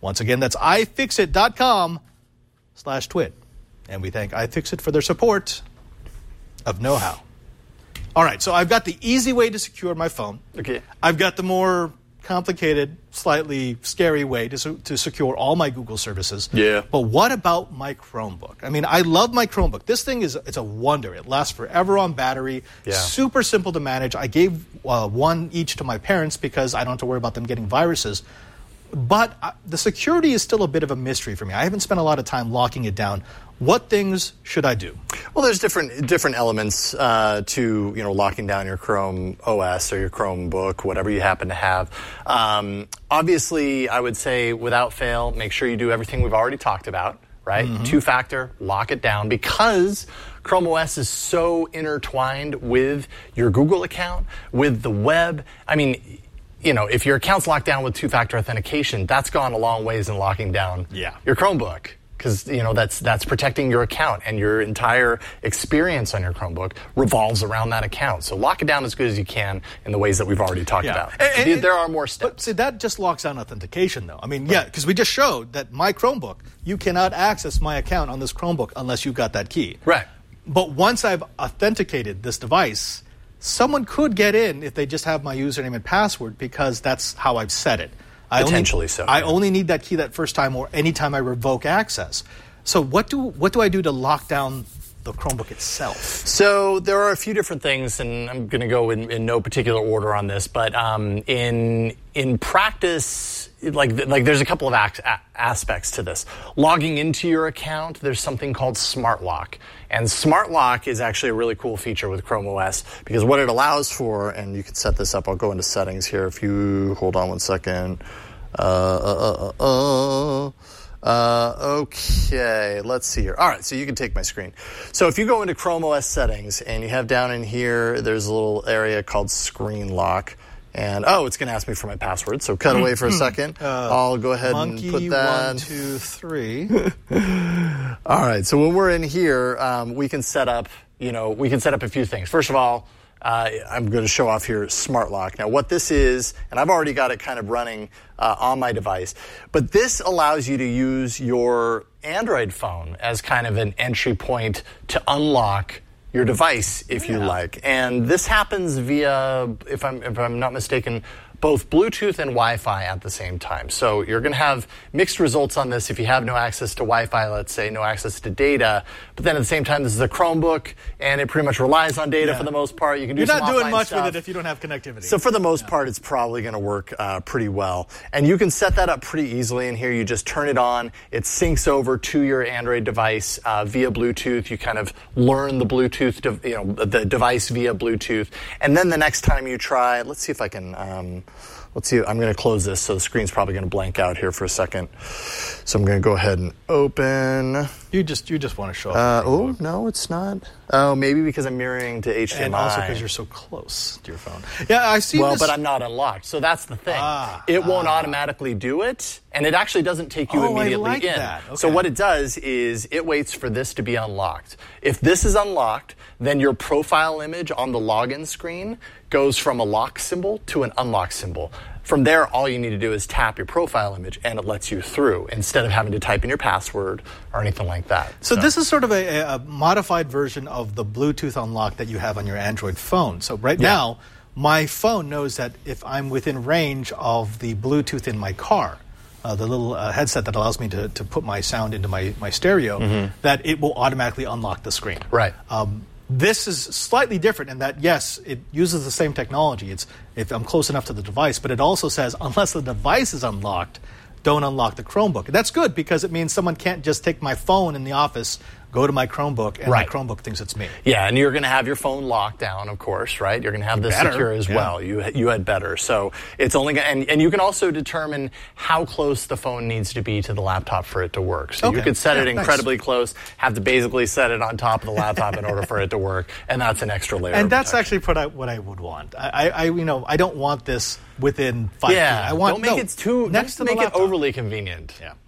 Once again, that's ifixit.com slash twit. And we thank iFixit for their support of Know How. All right, so I've got the easy way to secure my phone. Okay. I've got the more complicated, slightly scary way to su- to secure all my Google services. Yeah. But what about my Chromebook? I mean, I love my Chromebook. This thing is it's a wonder. It lasts forever on battery. Yeah. Super simple to manage. I gave uh, one each to my parents because I don't have to worry about them getting viruses. But uh, the security is still a bit of a mystery for me. I haven't spent a lot of time locking it down. What things should I do? Well, there's different different elements uh, to you know locking down your Chrome O S or your Chromebook, whatever you happen to have. Um, obviously, I would say without fail, make sure you do everything we've already talked about. Right, mm-hmm. Two-factor, lock it down because Chrome O S is so intertwined with your Google account, with the web. I mean. You know, if your account's locked down with two-factor authentication, that's gone a long ways in locking down yeah. your Chromebook. Because, you know, that's that's protecting your account, and your entire experience on your Chromebook revolves around that account. So lock it down as good as you can in the ways that we've already talked yeah. about. And, and, there are more steps. But see, that just locks down authentication, though. I mean, right. yeah, because we just showed that my Chromebook, you cannot access my account on this Chromebook unless you've got that key. Right. But once I've authenticated this device, someone could get in if they just have my username and password because that's how I've set it. I Potentially only, so. I yeah. only need that key that first time or any time I revoke access. So what do what do I do to lock down the Chromebook itself? So there are a few different things, and I'm going to go in, in no particular order on this, but um, in in practice, like like there's a couple of ac- aspects to this. Logging into your account, there's something called Smart Lock. And Smart Lock is actually a really cool feature with Chrome O S because what it allows for, and you can set this up, I'll go into settings here if you hold on one second. Uh, uh, uh, uh, uh, okay, let's see here. All right, so you can take my screen. So if you go into Chrome O S settings and you have down in here, there's a little area called Screen Lock. And, oh, it's going to ask me for my password, so cut away for a second. Uh, I'll go ahead and put that. Monkey one, two, three. All right, so when we're in here, um, we can set up, you know, we can set up a few things. First of all, uh, I'm going to show off here Smart Lock. Now, what this is, and I've already got it kind of running uh, on my device, but this allows you to use your Android phone as kind of an entry point to unlock your device, if yeah. you like. And this happens via, if I'm if I'm not mistaken, both Bluetooth and Wi-Fi at the same time. So you're going to have mixed results on this if you have no access to Wi-Fi, let's say, no access to data. But then at the same time, this is a Chromebook, and it pretty much relies on data yeah. for the most part. You can do You're some not doing much stuff. with it if you don't have connectivity. So for the most yeah. part, it's probably going to work uh, pretty well. And you can set that up pretty easily in here. You just turn it on. It syncs over to your Android device uh, via Bluetooth. You kind of learn the Bluetooth, de- you know, the device via Bluetooth. And then the next time you try, let's see if I can... Um, Let's see, I'm going to close this, so the screen's probably going to blank out here for a second. So I'm going to go ahead and open. You just you just want to show uh, up. Oh, no, it's not. Oh, maybe because I'm mirroring to H D M I. And also because you're so close to your phone. Yeah, I see Well, this. but I'm not unlocked, so that's the thing. Ah, it won't ah. automatically do it, and it actually doesn't take you oh, immediately I like in. That. Okay. So what it does is it waits for this to be unlocked. If this is unlocked, then your profile image on the login screen goes from a lock symbol to an unlock symbol. From there, all you need to do is tap your profile image, and it lets you through instead of having to type in your password or anything like that. So, so. this is sort of a, a modified version of the Bluetooth unlock that you have on your Android phone. So right yeah. now, my phone knows that if I'm within range of the Bluetooth in my car, uh, the little uh, headset that allows me to, to put my sound into my, my stereo, mm-hmm. that it will automatically unlock the screen. Right. Um, This is slightly different in that, yes, it uses the same technology. It's if I'm close enough to the device, but it also says unless the device is unlocked, don't unlock the Chromebook. That's good because it means someone can't just take my phone in the office, go to my Chromebook, and right. my Chromebook thinks it's me. Yeah, and you're going to have your phone locked down, of course, right? You're going to have this better. secure as yeah. well. You you had better. So it's only gonna, and and you can also determine how close the phone needs to be to the laptop for it to work. So okay. you could set yeah, it incredibly nice. close, have to basically set it on top of the laptop in order for it to work, and that's an extra layer. And of that's protection. actually what I, what I would want. I, I you know I don't want this within five yeah, feet. I want don't make no, it too next to make the it laptop. overly convenient. Yeah.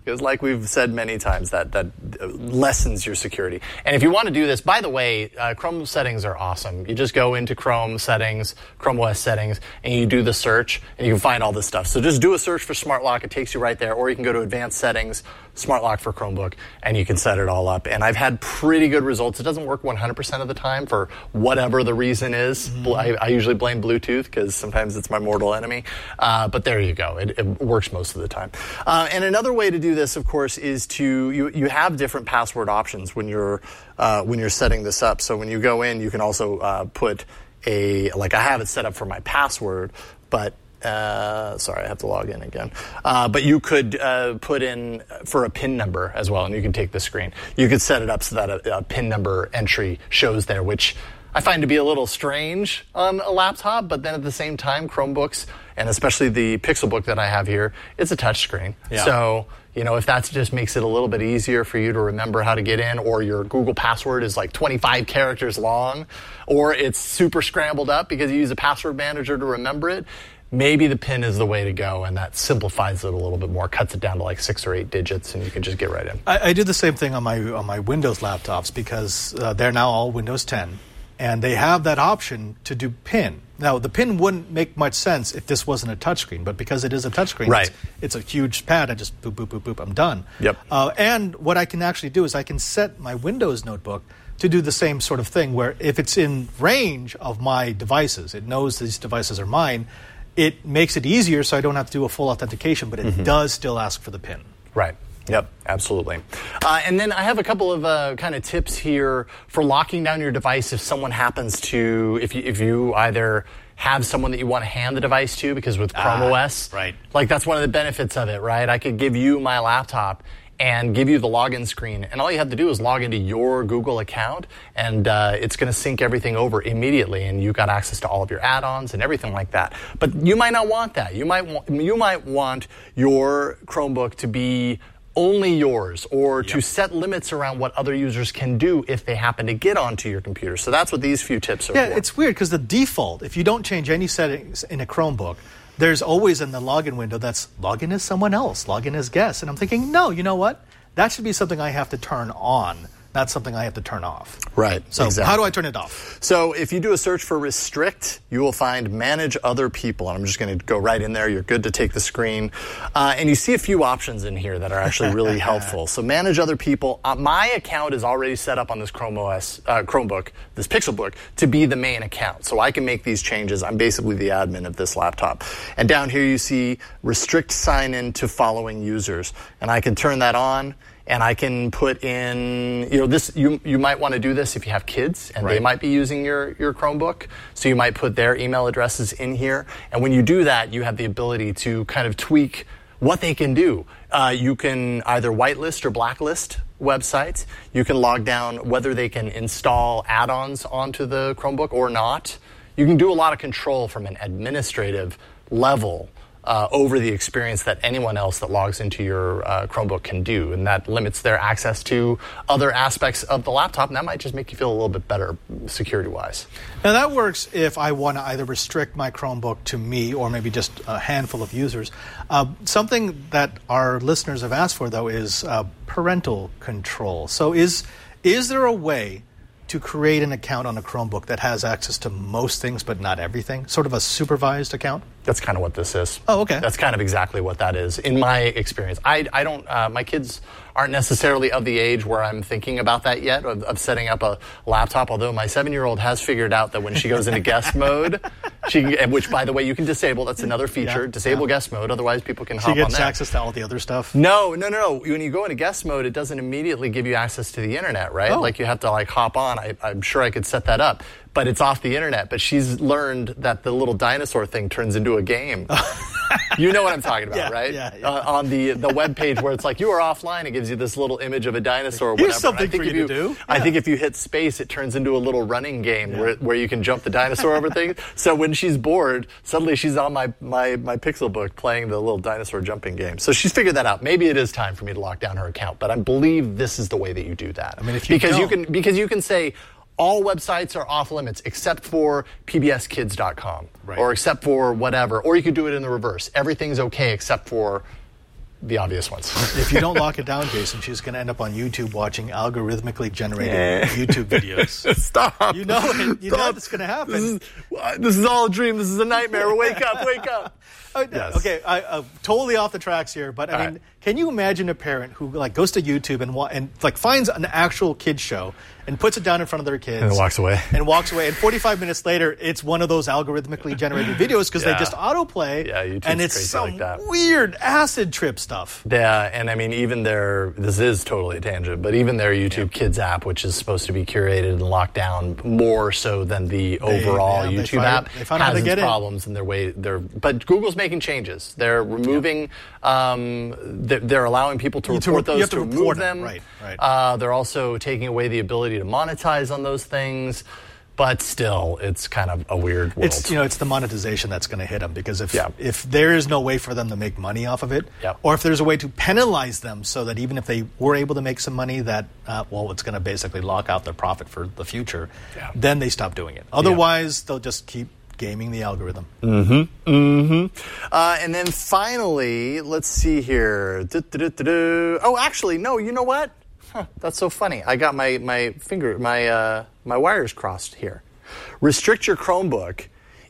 Because like we've said many times, that that lessens your security. And if you want to do this, by the way, uh, Chrome settings are awesome. You just go into Chrome settings, Chrome O S settings, and you do the search, and you can find all this stuff. So just do a search for Smart Lock. It takes you right there. Or you can go to Advanced Settings, Smart Lock for Chromebook, and you can set it all up. And I've had pretty good results. It doesn't work one hundred percent of the time for whatever the reason is. Mm-hmm. I, I usually blame Bluetooth because sometimes it's my mortal enemy. Uh, but there you go. It, it works most of the time. Uh, and another way to do this, of course, is to you, you have different password options when you're uh, when you're setting this up. So when you go in, you can also uh, put a like I have it set up for my password, but uh, sorry, I have to log in again. Uh, but you could uh, put in for a PIN number as well, and you can take the screen. You could set it up so that a, a PIN number entry shows there, which I find to be a little strange on a laptop, but then at the same time, Chromebooks, and especially the Pixelbook that I have here, it's a touchscreen. Yeah. So, you know, if that just makes it a little bit easier for you to remember how to get in, or your Google password is like twenty-five characters long, or it's super scrambled up because you use a password manager to remember it, maybe the PIN is the way to go, and that simplifies it a little bit more, cuts it down to like six or eight digits, and you can just get right in. I, I do the same thing on my on my Windows laptops because uh, they're now all Windows ten. And they have that option to do PIN. Now, the PIN wouldn't make much sense if this wasn't a touchscreen, but because it is a touchscreen, right. it's, it's a huge pad. I just boop, boop, boop, boop, I'm done. Yep. Uh, and what I can actually do is I can set my Windows notebook to do the same sort of thing, where if it's in range of my devices, it knows these devices are mine, it makes it easier so I don't have to do a full authentication, but it mm-hmm. does still ask for the PIN. Right. Yep, absolutely. Uh, and then I have a couple of uh, kind of tips here for locking down your device if someone happens to, if you, if you either have someone that you want to hand the device to, because with Chrome ah, O S, right. like that's one of the benefits of it, right? I could give you my laptop and give you the login screen, and all you have to do is log into your Google account, and uh, it's going to sync everything over immediately, and you've got access to all of your add-ons and everything like that. But you might not want that. You might want, you might want your Chromebook to be only yours, or yep. to set limits around what other users can do if they happen to get onto your computer. So that's what these few tips are yeah, for. Yeah, it's weird because the default, if you don't change any settings in a Chromebook, there's always in the login window that's login as someone else, login as guest. And I'm thinking, no, you know what? That should be something I have to turn on, not something I have to turn off. Right. So exactly. How do I turn it off? So if you do a search for restrict, you will find manage other people. And I'm just going to go right in there. You're good to take the screen. Uh, and you see a few options in here that are actually really helpful. So manage other people. Uh, my account is already set up on this Chrome O S, uh, Chromebook, this Pixelbook, to be the main account. So I can make these changes. I'm basically the admin of this laptop. And down here you see restrict sign in to following users. And I can turn that on. And I can put in, you know, this. You you might want to do this if you have kids, and right. they might be using your, your Chromebook. So you might put their email addresses in here. And when you do that, you have the ability to kind of tweak what they can do. Uh, you can either whitelist or blacklist websites. You can log down whether they can install add-ons onto the Chromebook or not. You can do a lot of control from an administrative level Uh, over the experience that anyone else that logs into your uh, Chromebook can do. And that limits their access to other aspects of the laptop, and that might just make you feel a little bit better security-wise. Now that works if I want to either restrict my Chromebook to me or maybe just a handful of users. Uh, something that our listeners have asked for, though, is uh, parental control. So is is there a way to create an account on a Chromebook that has access to most things but not everything? Sort of a supervised account? That's kind of what this is. Oh, okay. That's kind of exactly what that is, in my experience. I, I don't, uh, my kids aren't necessarily of the age where I'm thinking about that yet, of, of setting up a laptop, although my seven-year-old has figured out that when she goes into guest mode, she can, which, by the way, you can disable. That's another feature. Yeah, disable yeah. guest mode, otherwise people can she hop on there. She gets access to all the other stuff? No, no, no, no. When you go into guest mode, it doesn't immediately give you access to the internet, right? Oh. Like you have to like hop on. I, I'm sure I could set that up. But it's off the internet. But she's learned that the little dinosaur thing turns into a game. You know what I'm talking about, yeah, right? Yeah, yeah. Uh, on the the web page where it's like you are offline, it gives you this little image of a dinosaur. Or Here's whatever. something I think for you, you to do. Yeah. I think if you hit space, it turns into a little running game yeah. where where you can jump the dinosaur over things. So when she's bored, suddenly she's on my my my Pixelbook playing the little dinosaur jumping game. So she's figured that out. Maybe it is time for me to lock down her account, but I believe this is the way that you do that. I mean, if you because don't. you can because you can say, all websites are off limits except for P B S kids dot com, right. or except for whatever. Or you could do it in the reverse. Everything's okay except for the obvious ones. If you don't lock it down, Jason, she's going to end up on YouTube watching algorithmically generated YouTube videos. Stop. You know it. You Stop. know it's going to happen. This is, this is all a dream. This is a nightmare. Wake up. Wake up. Oh, Yes. Okay, I, uh, totally off the tracks here, but I All mean, right. can you imagine a parent who like goes to YouTube and wa- and like finds an actual kids show and puts it down in front of their kids And walks away. and walks away, and forty-five minutes later, it's one of those algorithmically generated videos because Yeah. they just autoplay, Yeah, YouTube's and it's crazy some like that. weird acid trip stuff. Yeah, and I mean, even their, this is totally a tangent, but even their YouTube Kids app, which is supposed to be curated and locked down more so than the overall yeah, they YouTube find- app, they found out how has to get its in. problems in their way. They're, but Google's making changes. They're removing, um, they're, they're allowing people to You to report re- you those, have to to report remove them. them. Right, right. Uh, they're also taking away the ability to monetize on those things. But still, it's kind of a weird world. It's you know it's the monetization that's going to hit them because if Yeah. if there is no way for them to make money off of it, Yeah. or if there's a way to penalize them so that even if they were able to make some money, that uh, well, it's going to basically lock out their profit for the future, Yeah. then they stop doing it. Otherwise, they'll just keep gaming the algorithm. Uh, and then finally, let's see here. Du-du-du-du-du. Oh, actually, no. You know what? Huh, that's so funny. I got my my finger my uh, my wires crossed here. Restrict your Chromebook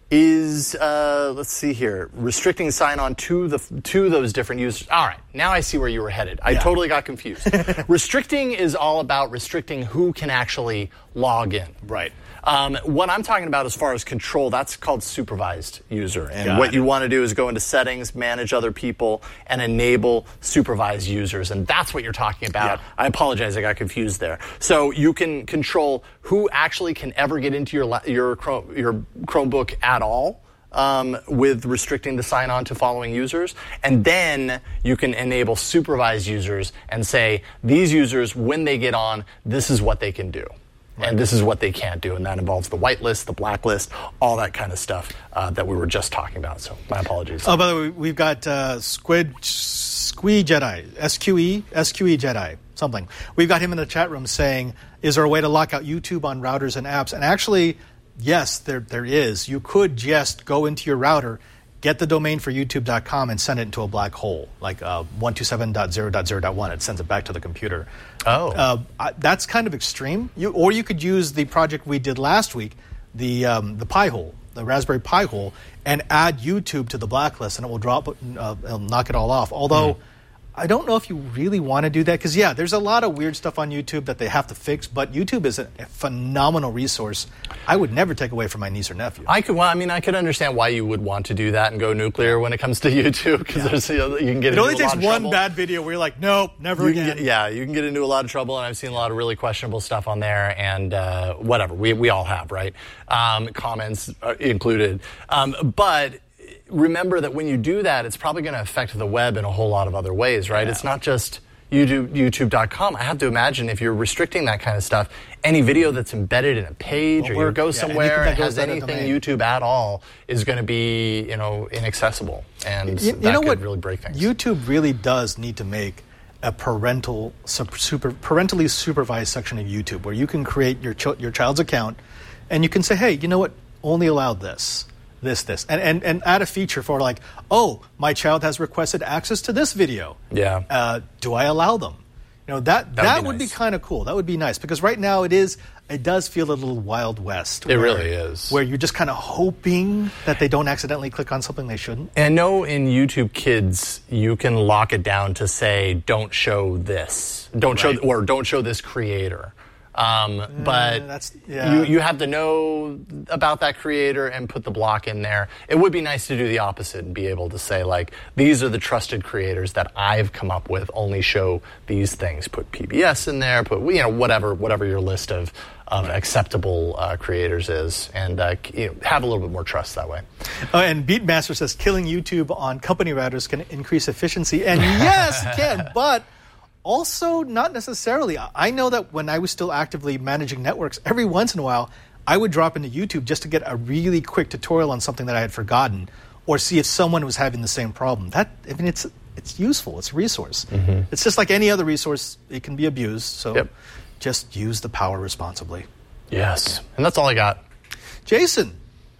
is uh, let's see here. Restricting sign-on to the to those different users. All right, now I see where you were headed. I Yeah. totally got confused. Restricting is all about restricting who can actually log in. Right. Um, what I'm talking about as far as control, that's called supervised user. And Got what it. you want to do is go into settings, manage other people, and enable supervised users. And that's what you're talking about. Yeah. I apologize, I got confused there. So you can control who actually can ever get into your la- your Chrome, your Chromebook at all. Um, with restricting the sign-on to following users. And then you can enable supervised users and say, these users, when they get on, this is what they can do. And this is what they can't do. And that involves the whitelist, the blacklist, all that kind of stuff uh, that we were just talking about. So my apologies. Oh, by the way, we've got uh, Squid Squee Jedi, S Q E, S Q E Jedi, something. We've got him in the chat room saying, is there a way to lock out YouTube on routers and apps? And actually, yes, there there is. You could just go into your router, get the domain for YouTube dot com, and send it into a black hole, like uh, one twenty-seven dot zero dot zero dot one. It sends it back to the computer. Oh. Uh, I, that's kind of extreme. You, or you could use the project we did last week, the um, the Pi hole, the Raspberry Pi hole, and add YouTube to the blacklist, and it will drop, uh, it'll knock it all off. Although, Mm. I don't know if you really want to do that, because, yeah, there's a lot of weird stuff on YouTube that they have to fix, but YouTube is a, a phenomenal resource. I would never take away from my niece or nephew. I could, well, I mean, I could understand why you would want to do that and go nuclear when it comes to YouTube, because there's you, know, you can get it into only a takes lot of one trouble. bad video where you're like, nope, never You can again. get, yeah, you can get into a lot of trouble, and I've seen a lot of really questionable stuff on there, and uh, whatever. We we all have, right? Um, comments uh, included. Um, but remember that when you do that, it's probably going to affect the web in a whole lot of other ways, right? Yeah. It's not just YouTube, YouTube dot com. I have to imagine if you're restricting that kind of stuff, any video that's embedded in a page Won't or you work. go Yeah, somewhere anything that and goes has to that anything domain. YouTube at all is going to be, you know, inaccessible, and You, that you know could what? really break things. YouTube really does need to make a parental super, super parentally supervised section of YouTube where you can create your ch- your child's account, and you can say, hey, you know what? Only allow this, this, this, and and and add a feature for like, oh, my child has requested access to this video. Yeah. Uh, do I allow them? You know that That that, would be would be nice. kind of cool. That would be nice because right now it is it does feel a little Wild West. It where- really is. Where you're just kind of hoping that they don't accidentally click on something they shouldn't. And I know in YouTube Kids, you can lock it down to say, don't show this. Don't Right. show, or don't show this creator. Um, but that's- yeah. you, you have to know about that creator and put the block in there. It would be nice to do the opposite and be able to say, like, these are the trusted creators that I've come up with. Only show these things. Put P B S in there. Put, you know, whatever, whatever your list of, of acceptable uh, creators is, and uh, you know, have a little bit more trust that way. Oh, and Beatmaster says killing YouTube on company routers can increase efficiency. And yes, it can, but also not necessarily. I know that when I was still actively managing networks, every once in a while, I would drop into YouTube just to get a really quick tutorial on something that I had forgotten or see if someone was having the same problem. That, I mean, it's it's useful. It's a resource. It's just like any other resource. It can be abused. So Yep. just use the power responsibly. Yes. And that's all I got. Jason,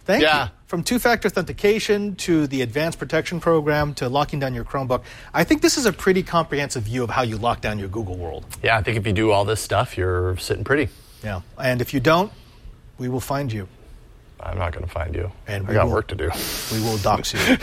Thank Yeah. you. From two-factor authentication to the advanced protection program to locking down your Chromebook, I think this is a pretty comprehensive view of how you lock down your Google world. Yeah, I think if you do all this stuff, you're sitting pretty. Yeah. And if you don't, we will find you. I'm not going to find you. And I we got will- work to do. We will dox you.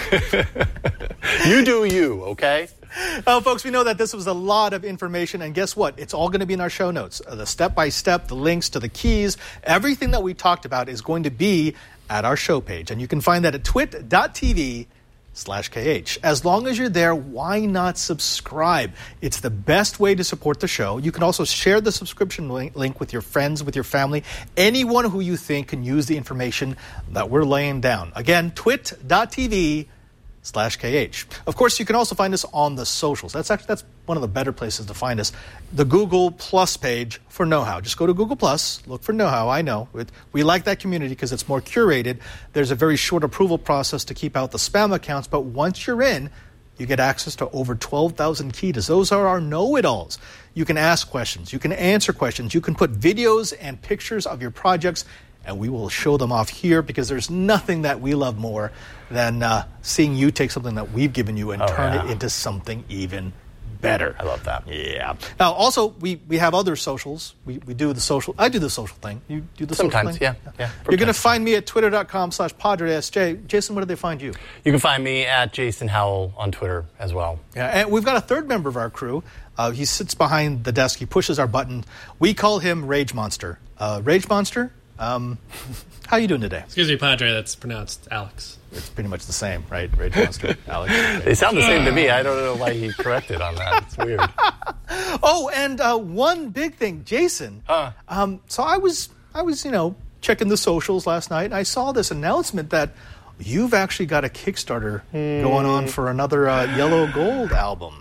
You do you, okay? Oh, folks, we know that this was a lot of information, and guess what? It's all going to be in our show notes. Uh, the step-by-step, the links to the keys, everything that we talked about is going to be at our show page, and you can find that at twit.tv slash KH. As long as you're there, why not subscribe? It's the best way to support the show. You can also share the subscription link, link with your friends, with your family, anyone who you think can use the information that we're laying down. Again, twit.tv slash KH. Of course, you can also find us on the socials. That's actually that's one of the better places to find us. The Google Plus page for Know How. Just go to Google Plus, look for Know How. I know. It, we like that community because it's more curated. There's a very short approval process to keep out the spam accounts, but once you're in, you get access to over twelve thousand keys. Those are our know-it-alls. You can ask questions. You can answer questions. You can put videos and pictures of your projects, and we will show them off here because there's nothing that we love more than uh, seeing you take something that we've given you and Oh, turn yeah. it into something even better. I love that. Yeah. Now, also, we, we have other socials. We we do the social. I do the social thing. You do the Sometimes, social thing? yeah, yeah, You're going to sometimes. find me at twitter.com slash PadreSJ. Jason, where do they find you? You can find me at Jason Howell on Twitter as well. Yeah, and we've got a third member of our crew. Uh, he sits behind the desk. He pushes our button. We call him Rage Monster. Uh, Rage Monster, um, how you doing today? Excuse me, Padre, that's pronounced Alex. It's pretty much the same, right? Rage Monster, Alex. They sound the same to me. I don't know why he corrected on that. It's weird. Oh, and uh, one big thing, Jason. Huh. Um, so I was, I was, you know, checking the socials last night, and I saw this announcement that you've actually got a Kickstarter going on for another uh, Yellow Gold album.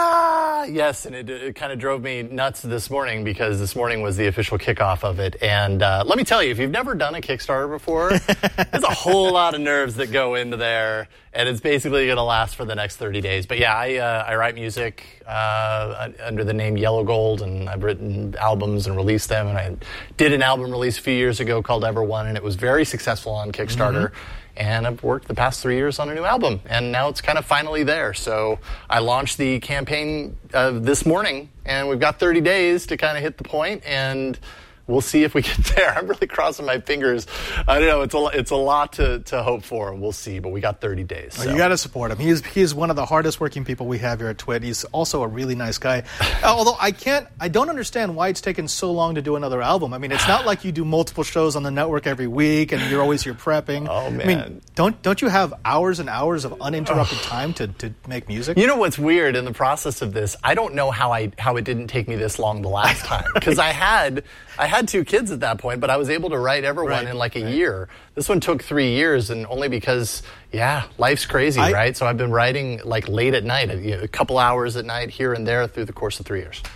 Ah, yes, and it, it kind of drove me nuts this morning because this morning was the official kickoff of it. And uh, let me tell you, if you've never done a Kickstarter before, there's a whole lot of nerves that go into there, and it's basically going to last for the next thirty days. But yeah, I, uh, I write music uh, under the name Yellow Gold, and I've written albums and released them. And I did an album release a few years ago called Ever One, and it was very successful on Kickstarter. Mm-hmm. And I've worked the past three years on a new album, and now it's kind of finally there. So I launched the campaign uh, this morning, and we've got thirty days to kind of hit the point, and we'll see if we get there. I'm really crossing my fingers. I don't know. It's a, it's a lot to, to hope for, and we'll see, but we got thirty days. Well, so. you got to support him. He's he's one of the hardest working people we have here at Twit. He's also a really nice guy. Uh, although I can't, I don't understand why it's taken so long to do another album. I mean, it's not like you do multiple shows on the network every week and you're always here prepping. Oh, I man. mean, don't don't you have hours and hours of uninterrupted time to, to make music? You know what's weird in the process of this? I don't know how I how it didn't take me this long the last time because I had I had two kids at that point, but I was able to write Everyone Right, in like a right. year. This one took three years, and only because yeah, life's crazy, I- right? So I've been writing like late at night, you know, a couple hours at night here and there through the course of three years.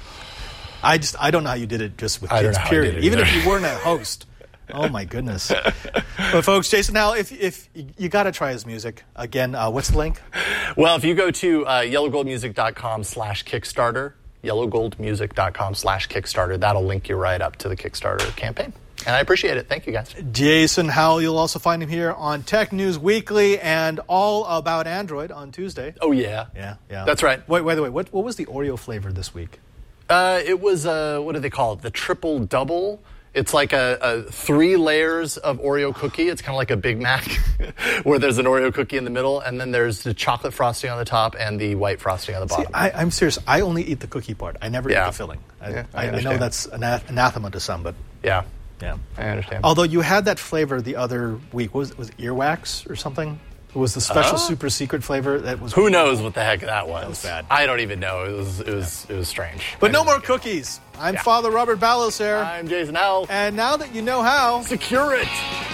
I just I don't know how you did it just with I don't kids. know how I Period. did it Even either. if you weren't a host. Oh my goodness. But folks, Jason, now if if you got to try his music again, uh, what's the link? Well, if you go to uh, yellowgoldmusic.com slash Kickstarter, yellowgoldmusic.com slash Kickstarter, that'll link you right up to the Kickstarter campaign. And I appreciate it. Thank you, guys. Jason Howell, you'll also find him here on Tech News Weekly and All About Android on Tuesday. Oh, yeah. Yeah, yeah. That's right. Wait, by the way, what, what was the Oreo flavor this week? Uh, it was, uh, what do they call it? The triple double. It's like a, a three layers of Oreo cookie. It's kind of like a Big Mac where there's an Oreo cookie in the middle, and then there's the chocolate frosting on the top and the white frosting on the bottom. See, I, I'm serious. I only eat the cookie part. I never Yeah. eat the filling. I, Yeah, I I, I know understand. that's anath- anathema to some, but yeah, yeah. I understand. Although you had that flavor the other week. What was it? Was it earwax or something? It was the special Oh. super secret flavor that was. Who knows what the heck that was? was bad. I don't even know. It was it was it was strange. But I no didn't more like it. cookies. I'm Yeah. Father Robert Ballos here. I'm Jason Howell. And now that you know how, Secure it.